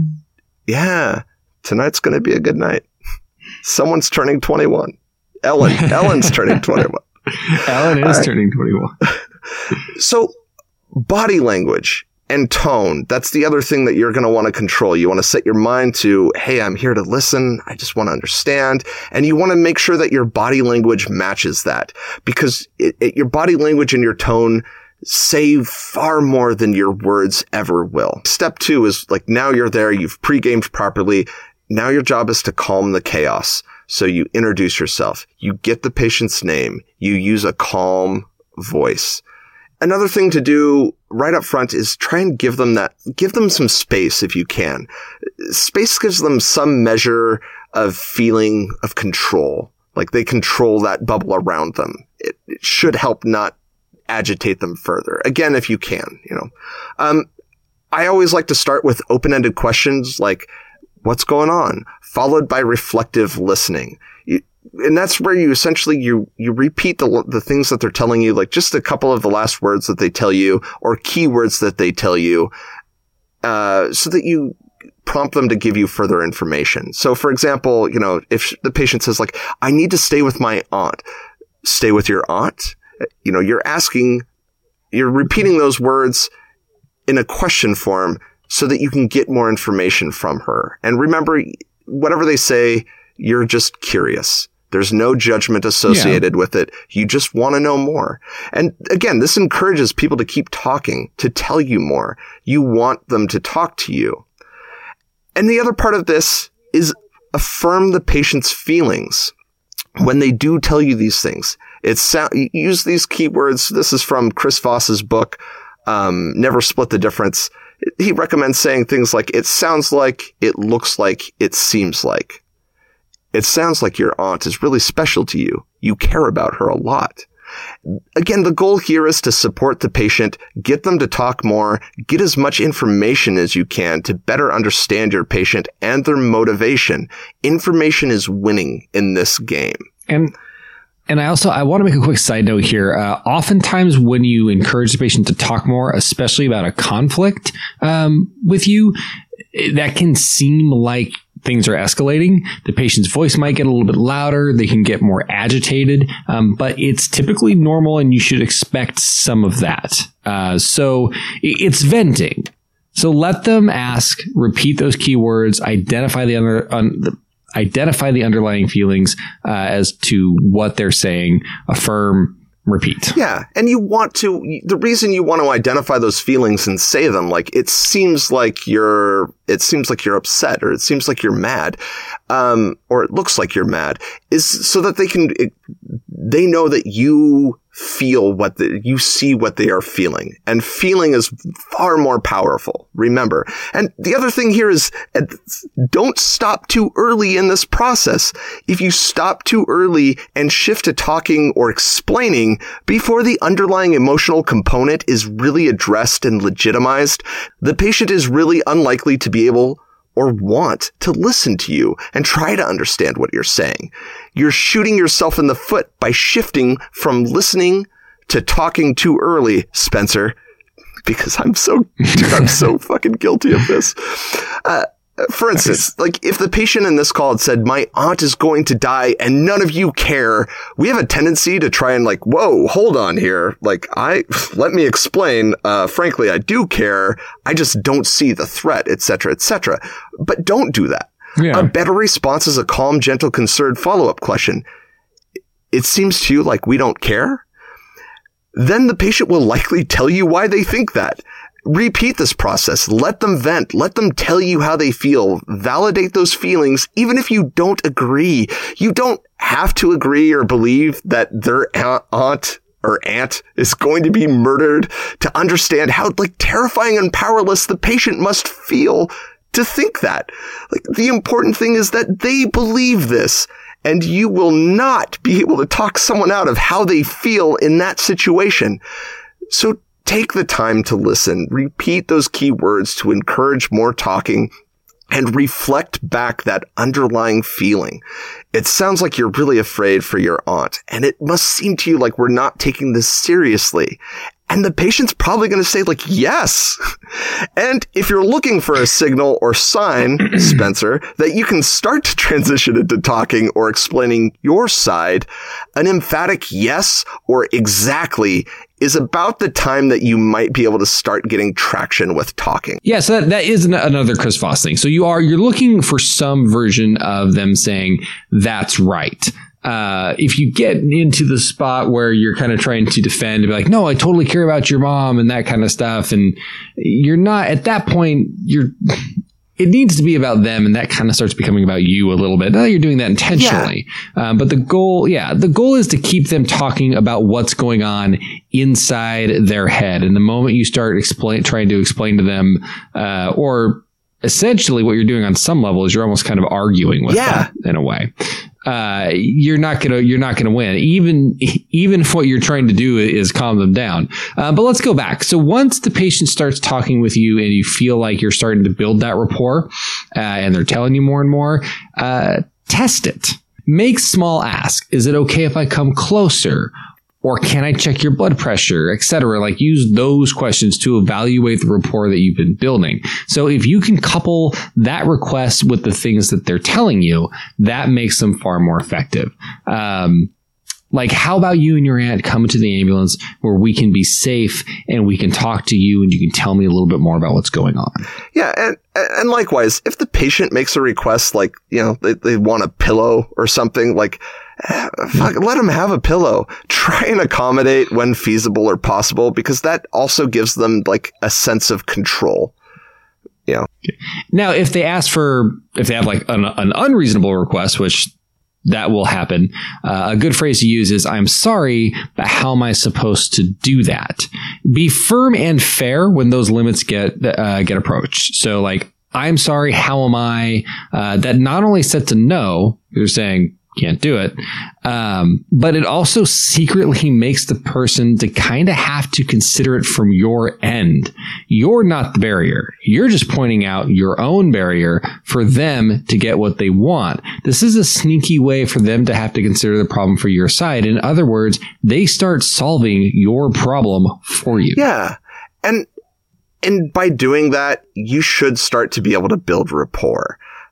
yeah, tonight's going to be a good night. Someone's turning twenty-one. Ellen, Ellen's turning twenty-one. Ellen is right. turning twenty-one. So body language and tone, that's the other thing that you're going to want to control. You want to set your mind to, hey, I'm here to listen. I just want to understand. And you want to make sure that your body language matches that, because it, it, your body language and your tone say far more than your words ever will. Step two is, like, now you're there. You've pre-gamed properly. Now your job is to calm the chaos. So you introduce yourself. You get the patient's name. You use a calm voice. Another thing to do right up front is try and give them that, give them some space if you can. Space gives them some measure of feeling of control. Like they control that bubble around them. It, it should help not agitate them further. Again, if you can, you know. Um, I always like to start with open-ended questions like, what's going on? Followed by reflective listening. You, And that's where you essentially, you, you repeat the, the things that they're telling you, like just a couple of the last words that they tell you or keywords that they tell you, uh, so that you prompt them to give you further information. So for example, you know, if the patient says like, I need to stay with my aunt, stay with your aunt. You know, you're asking, you're repeating those words in a question form so that you can get more information from her. And remember, whatever they say, you're just curious. There's no judgment associated yeah. with it. You just want to know more. And again, this encourages people to keep talking, to tell you more. You want them to talk to you. And the other part of this is affirm the patient's feelings when they do tell you these things. It's sound, use these keywords. This is from Chris Voss's book, um, Never Split the Difference. He recommends saying things like, it sounds like, it looks like, it seems like. It sounds like your aunt is really special to you. You care about her a lot. Again, the goal here is to support the patient, get them to talk more, get as much information as you can to better understand your patient and their motivation. Information is winning in this game. And And I also, I want to make a quick side note here. Uh, oftentimes when you encourage the patient to talk more, especially about a conflict um, with you, that can seem like things are escalating. The patient's voice might get a little bit louder. They can get more agitated, um, but it's typically normal and you should expect some of that. Uh, so it's venting. So let them ask, repeat those keywords, identify the under, un, the, identify the underlying feelings uh, as to what they're saying, affirm, repeat. Yeah. And you want to, the reason you want to identify those feelings and say them, like, it seems like you're, it seems like you're upset, or it seems like you're mad, um, or it looks like you're mad, is so that they can, it, they know that you feel what the, you see what they are feeling, and feeling is far more powerful. Remember. And the other thing here is, don't stop too early in this process. If you stop too early and shift to talking or explaining before the underlying emotional component is really addressed and legitimized, the patient is really unlikely to be able or want to listen to you and try to understand what you're saying. You're shooting yourself in the foot by shifting from listening to talking too early, Spencer, because I'm so, dude, I'm so fucking guilty of this. Uh, For instance, like if the patient in this call had said, my aunt is going to die and none of you care, we have a tendency to try and like, whoa, hold on here. Like, I, let me explain. Uh, frankly, I do care. I just don't see the threat, et cetera, et cetera. But don't do that. Yeah. A better response is a calm, gentle, concerned follow-up question. It seems to you like we don't care? Then the patient will likely tell you why they think that. Repeat this process. Let them vent. Let them tell you how they feel. Validate those feelings, even if you don't agree. You don't have to agree or believe that their aunt or aunt is going to be murdered to understand how, like, terrifying and powerless the patient must feel to think that. Like, the important thing is that they believe this, and you will not be able to talk someone out of how they feel in that situation. So take the time to listen, repeat those key words to encourage more talking, and reflect back that underlying feeling. It sounds like you're really afraid for your aunt, and it must seem to you like we're not taking this seriously. And the patient's probably going to say, like, yes. And if you're looking for a signal or sign, Spencer, that you can start to transition into talking or explaining your side, an emphatic yes or exactly is about the time that you might be able to start getting traction with talking. Yeah, so that, that is an, another Chris Voss thing. So you are, you're looking for some version of them saying, that's right. Uh, if you get into the spot where you're kind of trying to defend and be like, no, I totally care about your mom and that kind of stuff, and you're not at that point, you're, it needs to be about them, and that kind of starts becoming about you a little bit. Now you're doing that intentionally. Yeah. Um, but the goal, yeah, the goal is to keep them talking about what's going on inside their head. And the moment you start explain, trying to explain to them, uh, or essentially what you're doing on some level is you're almost kind of arguing with yeah. them in a way. Uh, you're not gonna, you're not gonna win. Even, even if what you're trying to do is calm them down. Uh, but let's go back. So once the patient starts talking with you and you feel like you're starting to build that rapport, uh, and they're telling you more and more, uh, test it. Make small ask. Is it okay if I come closer? Or can I check your blood pressure, et cetera? Like, use those questions to evaluate the rapport that you've been building. So if you can couple that request with the things that they're telling you, that makes them far more effective. Um, like, how about you and your aunt come to the ambulance where we can be safe and we can talk to you and you can tell me a little bit more about what's going on? Yeah. And, and likewise, if the patient makes a request, like, you know, they, they want a pillow or something, like, fuck, let them have a pillow. Try and accommodate when feasible or possible, because that also gives them like a sense of control. Yeah. You know? Now, if they ask for, if they have like an, an unreasonable request, which that will happen, uh, a good phrase to use is, I'm sorry, but how am I supposed to do that? Be firm and fair when those limits get, uh, get approached. So like, I'm sorry, how am I? Uh, that not only sets a no, you're saying, can't do it. Um, but it also secretly makes the person to kind of have to consider it from your end. You're not the barrier. You're just pointing out your own barrier for them to get what they want. This is a sneaky way for them to have to consider the problem for your side. In other words, they start solving your problem for you. Yeah. And, and by doing that, you should start to be able to build rapport.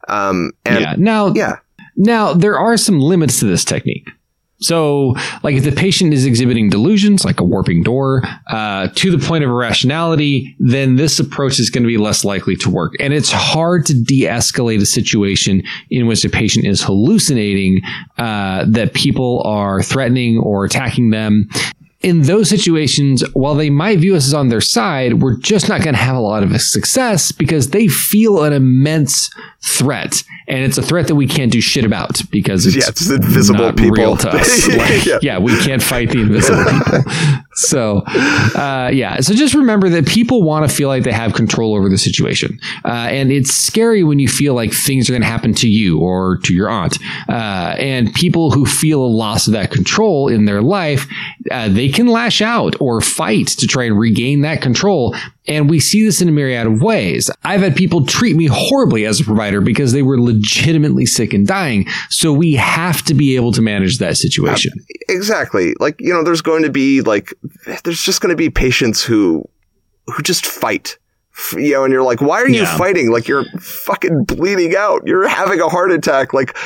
Um, and yeah. Now, yeah. Now, there are some limits to this technique. So, like if the patient is exhibiting delusions, like a warping door, uh, to the point of irrationality, then this approach is going to be less likely to work. And it's hard to de-escalate a situation in which a patient is hallucinating uh, that people are threatening or attacking them. In those situations, while they might view us as on their side, we're just not going to have a lot of success because they feel an immense threat. And it's a threat that we can't do shit about because it's, yeah, it's invisible not people. real to us. Like, yeah. yeah, we can't fight the invisible people. So, uh, yeah. So just remember that people want to feel like they have control over the situation. Uh, and it's scary when you feel like things are going to happen to you or to your aunt. Uh, and people who feel a loss of that control in their life, uh, they can lash out or fight to try and regain that control. And we see this in a myriad of ways. I've had people treat me horribly as a provider because they were legitimately sick and dying. So we have to be able to manage that situation. Exactly. Like, you know, there's going to be like, there's just going to be patients who, who just fight. You know, and you're like, why are you yeah. fighting? Like, you're fucking bleeding out. You're having a heart attack. Like,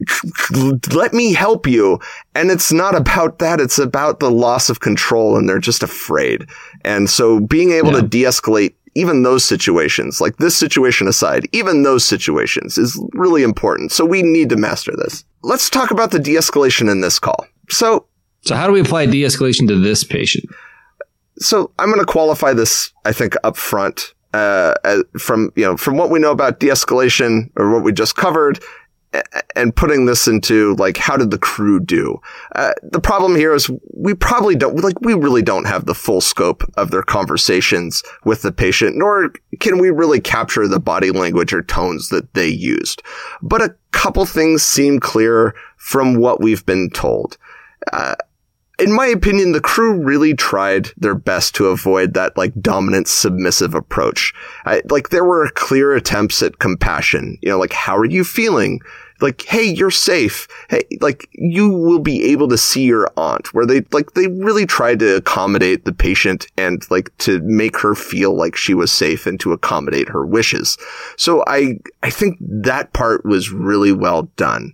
let me help you. And it's not about that. It's about the loss of control, and they're just afraid. And so being able yeah. to de-escalate even those situations, like this situation aside, even those situations is really important. So we need to master this. Let's talk about the de-escalation in this call. So, so how do we apply de-escalation to this patient? So I'm going to qualify this, I think, up front. Uh, from, you know, from what we know about de-escalation or what we just covered, and putting this into like, how did the crew do? Uh, the problem here is we probably don't, like, we really don't have the full scope of their conversations with the patient, nor can we really capture the body language or tones that they used. But a couple things seem clear from what we've been told. Uh, In my opinion, the crew really tried their best to avoid that like dominant submissive approach. I, like there were clear attempts at compassion, you know, like, how are you feeling? Like, hey, you're safe. Hey, like you will be able to see your aunt, where they like, they really tried to accommodate the patient and like to make her feel like she was safe and to accommodate her wishes. So I, I think that part was really well done.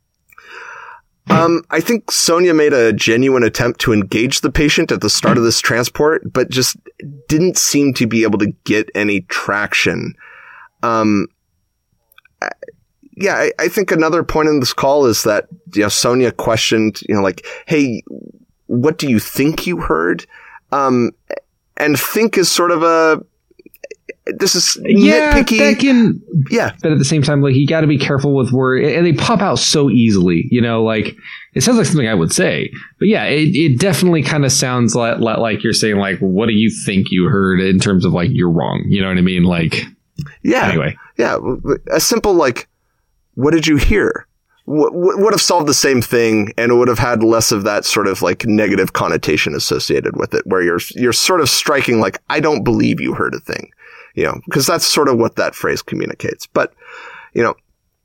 Um, I think Sonia made a genuine attempt to engage the patient at the start of this transport, but just didn't seem to be able to get any traction. Um, yeah, I, I think another point in this call is that, you know, Sonia questioned, you know, like, hey, what do you think you heard? Um, and think is sort of a, this is yeah, nitpicky. That can, yeah. But at the same time, like, you got to be careful with word, and they pop out so easily, you know, like, it sounds like something I would say, but yeah, it, it definitely kind of sounds like, like you're saying, like, what do you think you heard in terms of like, you're wrong. You know what I mean? Like, yeah, anyway, yeah. A simple, like, what did you hear? W- would have solved the same thing, and it would have had less of that sort of like negative connotation associated with it, where you're, you're sort of striking, like, I don't believe you heard a thing. You know, because that's sort of what that phrase communicates. But, you know,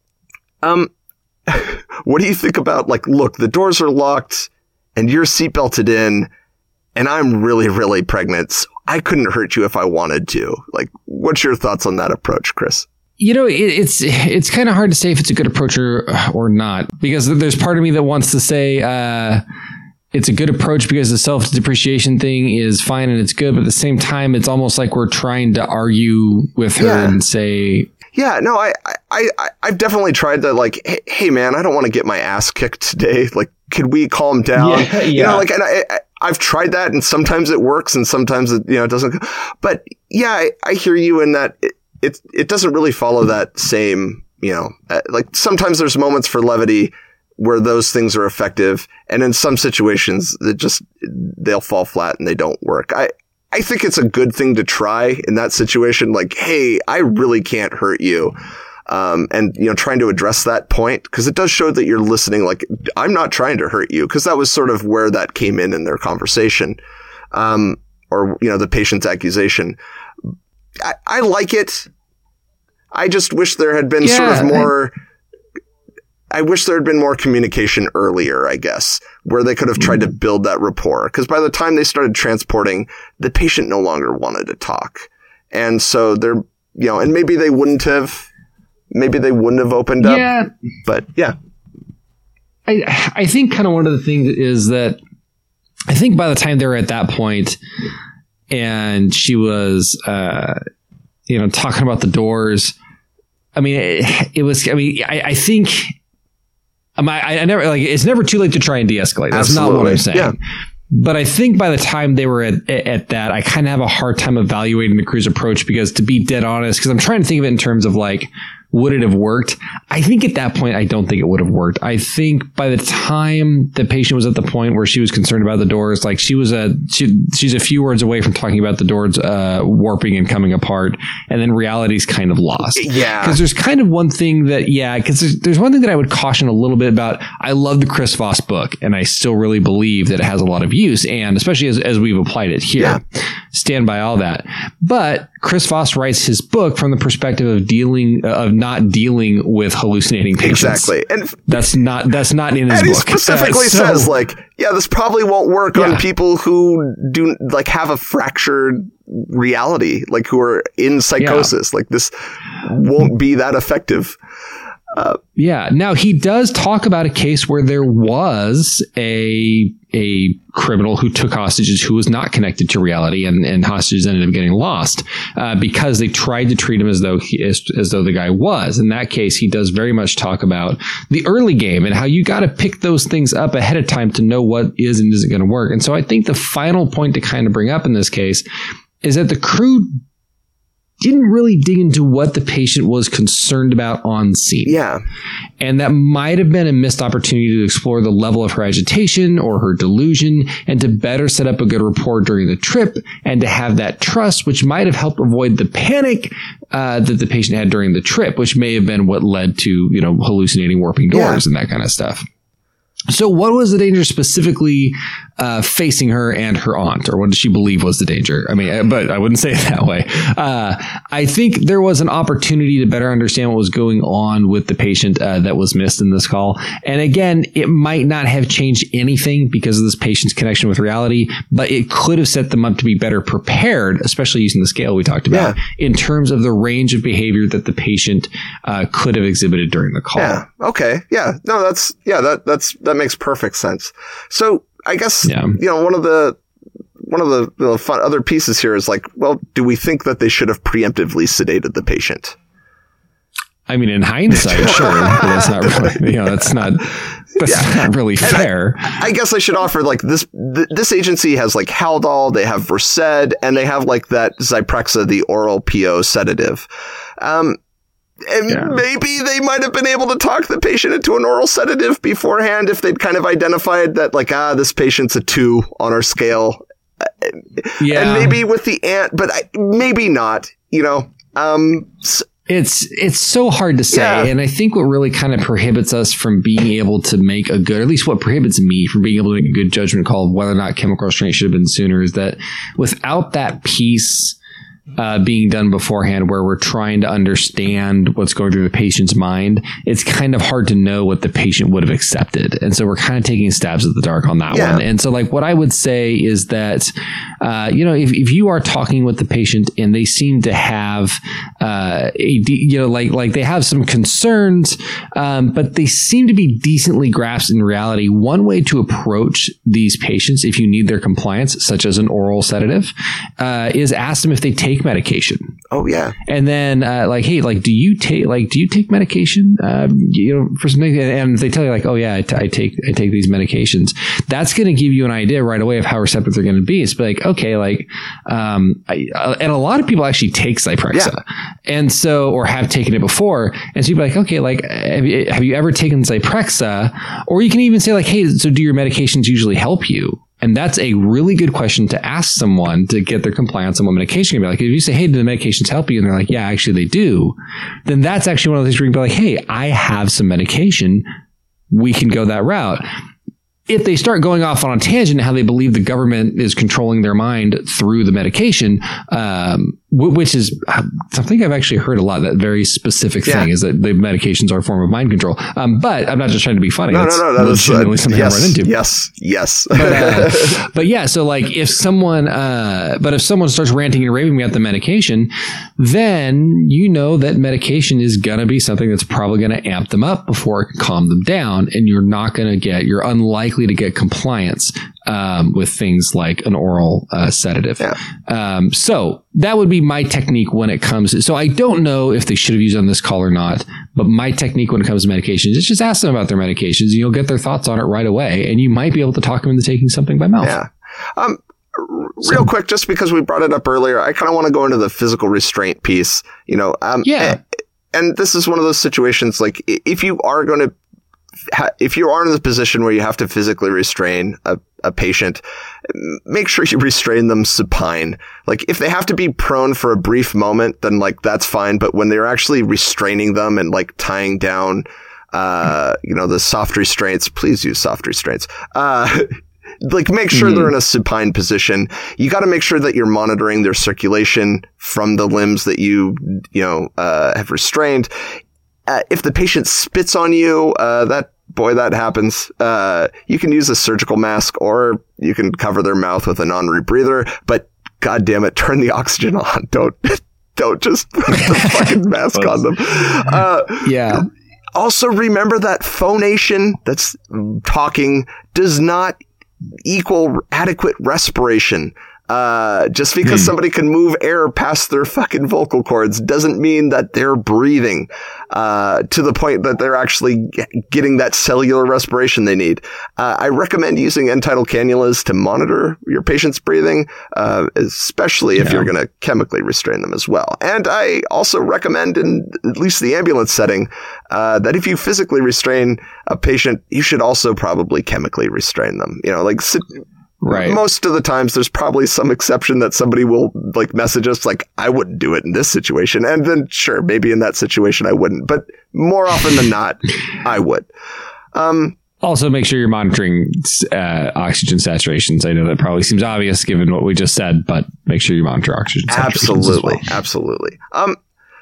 um, what do you think about, like, look, the doors are locked and you're seatbelted in and I'm really, really pregnant. So I couldn't hurt you if I wanted to. Like, what's your thoughts on that approach, Chris? You know, it, it's it's kind of hard to say if it's a good approach or, or not, because there's part of me that wants to say, uh, it's a good approach because the self-depreciation thing is fine and it's good. But at the same time, it's almost like we're trying to argue with her yeah. and say... Yeah, no, I, I, I, I've definitely tried to like, hey, hey man, I don't want to get my ass kicked today. Like, could we calm down? Yeah, yeah. You know, like, and I, I, I've tried that, and sometimes it works and sometimes it, you know, it doesn't. But yeah, I, I hear you in that it, it, it doesn't really follow that same, you know, uh, like sometimes there's moments for levity where those things are effective. And in some situations, it just, they'll fall flat and they don't work. I, I think it's a good thing to try in that situation. Like, hey, I really can't hurt you. Um, and, you know, trying to address that point, because it does show that you're listening. Like, I'm not trying to hurt you, because that was sort of where that came in in their conversation. Um, or, you know, the patient's accusation. I, I like it. I just wish there had been yeah, sort of more... I- I wish there had been more communication earlier, I guess, where they could have tried to build that rapport. Because by the time they started transporting, the patient no longer wanted to talk. And so they're, you know, and maybe they wouldn't have, maybe they wouldn't have opened up. Yeah. But yeah. I, I think kind of one of the things is that I think by the time they were at that point and she was, uh, you know, talking about the doors, I mean, it, it was, I mean, I, I think um, I, I never like, it's never too late to try and de-escalate. That's Absolutely. Not what I'm saying. Yeah. But I think by the time they were at, at that, I kind of have a hard time evaluating the crew's approach because to be dead honest, because I'm trying to think of it in terms of like, would it have worked? I think at that point, I don't think it would have worked. I think by the time the patient was at the point where she was concerned about the doors, like she was a, she, she's a few words away from talking about the doors uh, warping and coming apart. And then reality's kind of lost. Yeah. Because there's kind of one thing that, yeah, because there's, there's one thing that I would caution a little bit about. I love the Chris Voss book, and I still really believe that it has a lot of use. And especially as, as we've applied it here, yeah. stand by all that. But Chris Voss writes his book from the perspective of dealing, uh, of not dealing with hallucinating patients. Exactly. And that's not, that's not in his and book. He specifically uh, so, says like, yeah, this probably won't work yeah. on people who do like have a fractured reality, like who are in psychosis. Yeah. Like this won't be that effective. Uh, yeah. Now he does talk about a case where there was a a criminal who took hostages who was not connected to reality, and, and hostages ended up getting lost uh, because they tried to treat him as though he, as, as though the guy was. In that case, he does very much talk about the early game and how you got to pick those things up ahead of time to know what is and isn't going to work. And so I think the final point to kind of bring up in this case is that the crew didn't really dig into what the patient was concerned about on scene. Yeah. And that might have been a missed opportunity to explore the level of her agitation or her delusion and to better set up a good rapport during the trip and to have that trust, which might have helped avoid the panic uh, that the patient had during the trip, which may have been what led to, you know, hallucinating warping doors yeah. and that kind of stuff. So what was the danger specifically uh, facing her and her aunt, or what did she believe was the danger? I mean, but I wouldn't say it that way. Uh, I think there was an opportunity to better understand what was going on with the patient uh, that was missed in this call. And again, it might not have changed anything because of this patient's connection with reality, but it could have set them up to be better prepared, especially using the scale we talked about, yeah. in terms of the range of behavior that the patient uh, could have exhibited during the call. Yeah. Okay. Yeah. No, that's, yeah, that, that's, that makes perfect sense. So I guess, yeah. you know, one of the, one of the, the fun other pieces here is like, well, do we think that they should have preemptively sedated the patient? I mean, in hindsight, sure, but that's not really, you know, that's not, that's yeah. not really fair. I, I guess I should offer like this, th- this agency has like Haldol, they have Versed, and they have like that Zyprexa, the oral P O sedative. Um, And yeah. maybe they might have been able to talk the patient into an oral sedative beforehand if they'd kind of identified that, like, ah, this patient's a two on our scale. Yeah. And maybe with the aunt, but I, maybe not, you know. Um, so, It's it's so hard to say. Yeah. And I think what really kind of prohibits us from being able to make a good, or at least what prohibits me from being able to make a good judgment call of whether or not chemical restraint should have been sooner is that without that piece Uh, being done beforehand where we're trying to understand what's going through the patient's mind, it's kind of hard to know what the patient would have accepted. And so we're kind of taking stabs at the dark on that yeah. one. And so like what I would say is that, uh, you know, if, if you are talking with the patient and they seem to have, uh, a de- you know, like, like they have some concerns, um, but they seem to be decently grasped in reality. One way to approach these patients, if you need their compliance, such as an oral sedative, uh, is ask them if they take medication. Oh yeah. And then uh, like, hey, like, do you take like do you take medication? Um, you know, for something, and they tell you like, oh yeah, I, t- I take I take these medications. That's going to give you an idea right away of how receptive they're going to be. It's like, okay, like, um, I, uh, and a lot of people actually take Zyprexa, yeah. and so or have taken it before, and so you'd be like, okay, like, have you, have you ever taken Zyprexa? Or you can even say like, hey, so do your medications usually help you? And that's a really good question to ask someone to get their compliance on what medication can be like. If you say, hey, do the medications help you? And they're like, yeah, actually they do. Then that's actually one of those things where you can be like, hey, I have some medication. We can go that route. If they start going off on a tangent how they believe the government is controlling their mind through the medication, um, which is something I've actually heard a lot. That very specific thing yeah. is that the medications are a form of mind control. Um, but I'm not just trying to be funny. No, That's no, no. That is uh, something yes, I run into. Yes, yes. But, uh, but yeah, so like if someone, uh, but if someone starts ranting and raving about the medication, then you know that medication is gonna be something that's probably gonna amp them up before it can calm them down, and you're not gonna get, you're unlikely to get compliance um, with things like an oral uh, sedative. Yeah. Um, so that would be my technique when it comes to, so I don't know if they should have used on this call or not, but my technique when it comes to medications is just ask them about their medications and you'll get their thoughts on it right away. And you might be able to talk them into taking something by mouth. Yeah. Um, real so, quick, just because we brought it up earlier, I kind of want to go into the physical restraint piece, you know, um, yeah. And, and this is one of those situations, like if you are going to, if you are in the position where you have to physically restrain a, a patient, make sure you restrain them supine. Like if they have to be prone for a brief moment, then like that's fine. But when they're actually restraining them and like tying down, uh, you know, the soft restraints, please use soft restraints. Uh, like make sure mm-hmm. they're in a supine position. You got to make sure that you're monitoring their circulation from the limbs that you, you know, uh, have restrained. Uh, if the patient spits on you, uh, that, boy, that happens. Uh, you can use a surgical mask or you can cover their mouth with a non-rebreather, but God damn it, turn the oxygen on. Don't, don't just put the fucking mask on them. Uh, yeah. Also remember that phonation that's talking does not equal adequate respiration. Uh, just because hmm. somebody can move air past their fucking vocal cords doesn't mean that they're breathing, uh, to the point that they're actually getting that cellular respiration they need. Uh, I recommend using end-tidal cannulas to monitor your patient's breathing, uh, especially if yeah. you're going to chemically restrain them as well. And I also recommend, in at least the ambulance setting, uh, that if you physically restrain a patient, you should also probably chemically restrain them. You know, like sit, Right. Most of the times there's probably some exception that somebody will like message us like, I wouldn't do it in this situation. And then sure, maybe in that situation I wouldn't, but more often than not, I would. Um, also make sure you're monitoring uh, oxygen saturations. I know that probably seems obvious given what we just said, but make sure you monitor oxygen saturations. Absolutely. As well. Absolutely. Um,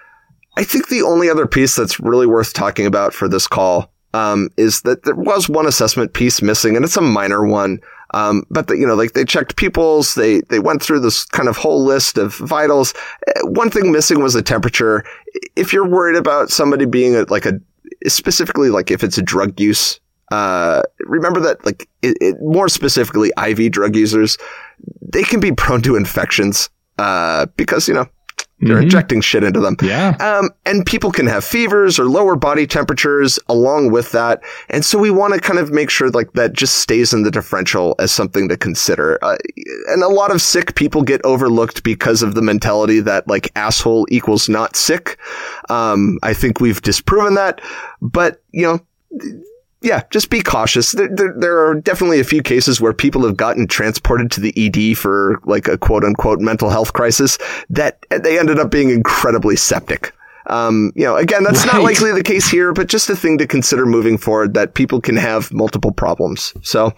I think the only other piece that's really worth talking about for this call, um, is that there was one assessment piece missing, and it's a minor one. Um, but the, you know, like they checked pupils, they, they went through this kind of whole list of vitals. One thing missing was the temperature. If you're worried about somebody being a, like a, specifically like if it's a drug use, uh, remember that like it, it, more specifically I V drug users, they can be prone to infections, uh, because, you know, they're mm-hmm. injecting shit into them. Yeah. Um, and people can have fevers or lower body temperatures along with that. And so we want to kind of make sure like that just stays in the differential as something to consider. Uh, and a lot of sick people get overlooked because of the mentality that like asshole equals not sick. Um, I think we've disproven that, but you know, yeah, just be cautious. There, there, there are definitely a few cases where people have gotten transported to the E D for like a quote unquote mental health crisis that they ended up being incredibly septic. Um, you know, again, that's right. Not likely the case here, but just a thing to consider moving forward that people can have multiple problems. So,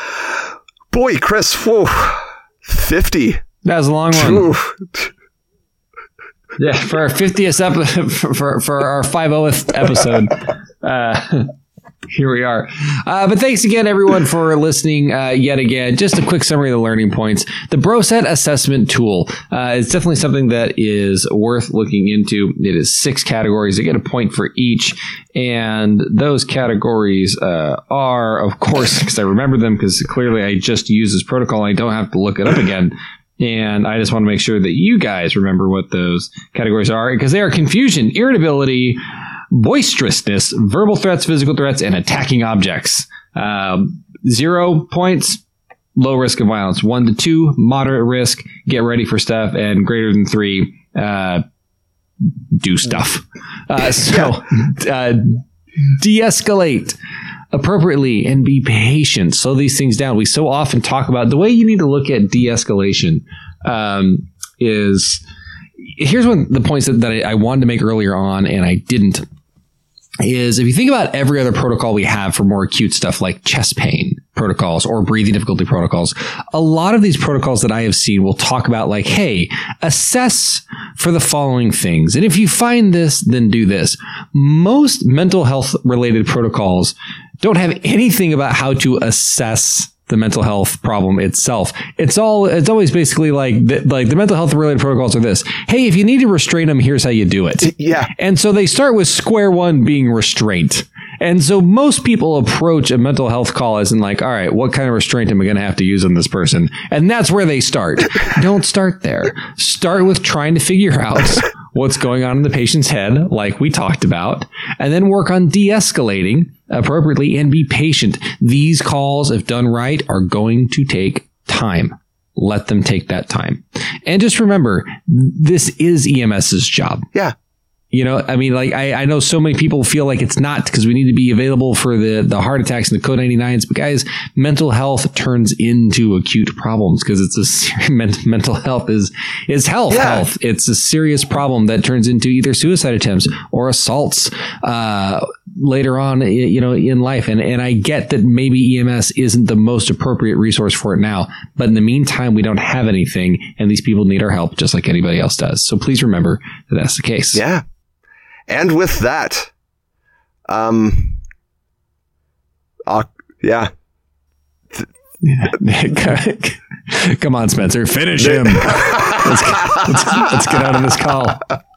boy, Chris, whew, fifty. That was a long one. Yeah, for our fiftieth episode, for, for, for our fiftieth episode. Uh, Here we are. Uh, but thanks again, everyone, for listening uh, yet again. Just a quick summary of the learning points. The Broset assessment tool uh, is definitely something that is worth looking into. It is six categories. You get a point for each. And those categories uh, are, of course, because I remember them because clearly I just used this protocol. And I don't have to look it up again. And I just want to make sure that you guys remember what those categories are because they are confusion, irritability, boisterousness, verbal threats, physical threats, and attacking objects. Um, zero points, low risk of violence. One to two, moderate risk, get ready for stuff, and greater than three, uh, do stuff. Uh, so, uh, de-escalate appropriately and be patient. Slow these things down. We so often talk about the way you need to look at de-escalation um, is here's one of the points that, that I, I wanted to make earlier on and I didn't. Is if you think about every other protocol we have for more acute stuff like chest pain protocols or breathing difficulty protocols, a lot of these protocols that I have seen will talk about like, hey, assess for the following things. And if you find this, then do this. Most mental health related protocols don't have anything about how to assess the mental health problem itself. It's all, it's always basically like, the, like the mental health related protocols are this. Hey, if you need to restrain them, here's how you do it. Yeah. And so they start with square one being restraint. And so most people approach a mental health call as in like, all right, what kind of restraint am I going to have to use on this person? And that's where they start. Don't start there. Start with trying to figure out what's going on in the patient's head, like we talked about, and then work on de-escalating appropriately and be patient. These calls, if done right, are going to take time. Let them take that time. And just remember, this is EMS's job. Yeah. You know, I mean, like, I, I know so many people feel like it's not because we need to be available for the, the heart attacks and the code ninety-nines. But guys, mental health turns into acute problems because it's a serious, mental health is, is health yeah. health. It's a serious problem that turns into either suicide attempts or assaults, uh, later on, you know, in life. And, and I get that maybe E M S isn't the most appropriate resource for it now, but in the meantime, we don't have anything and these people need our help just like anybody else does. So please remember that that's the case. Yeah. And with that, um, uh, yeah. yeah. Come on, Spencer, finish him. let's, let's, let's get out of this call.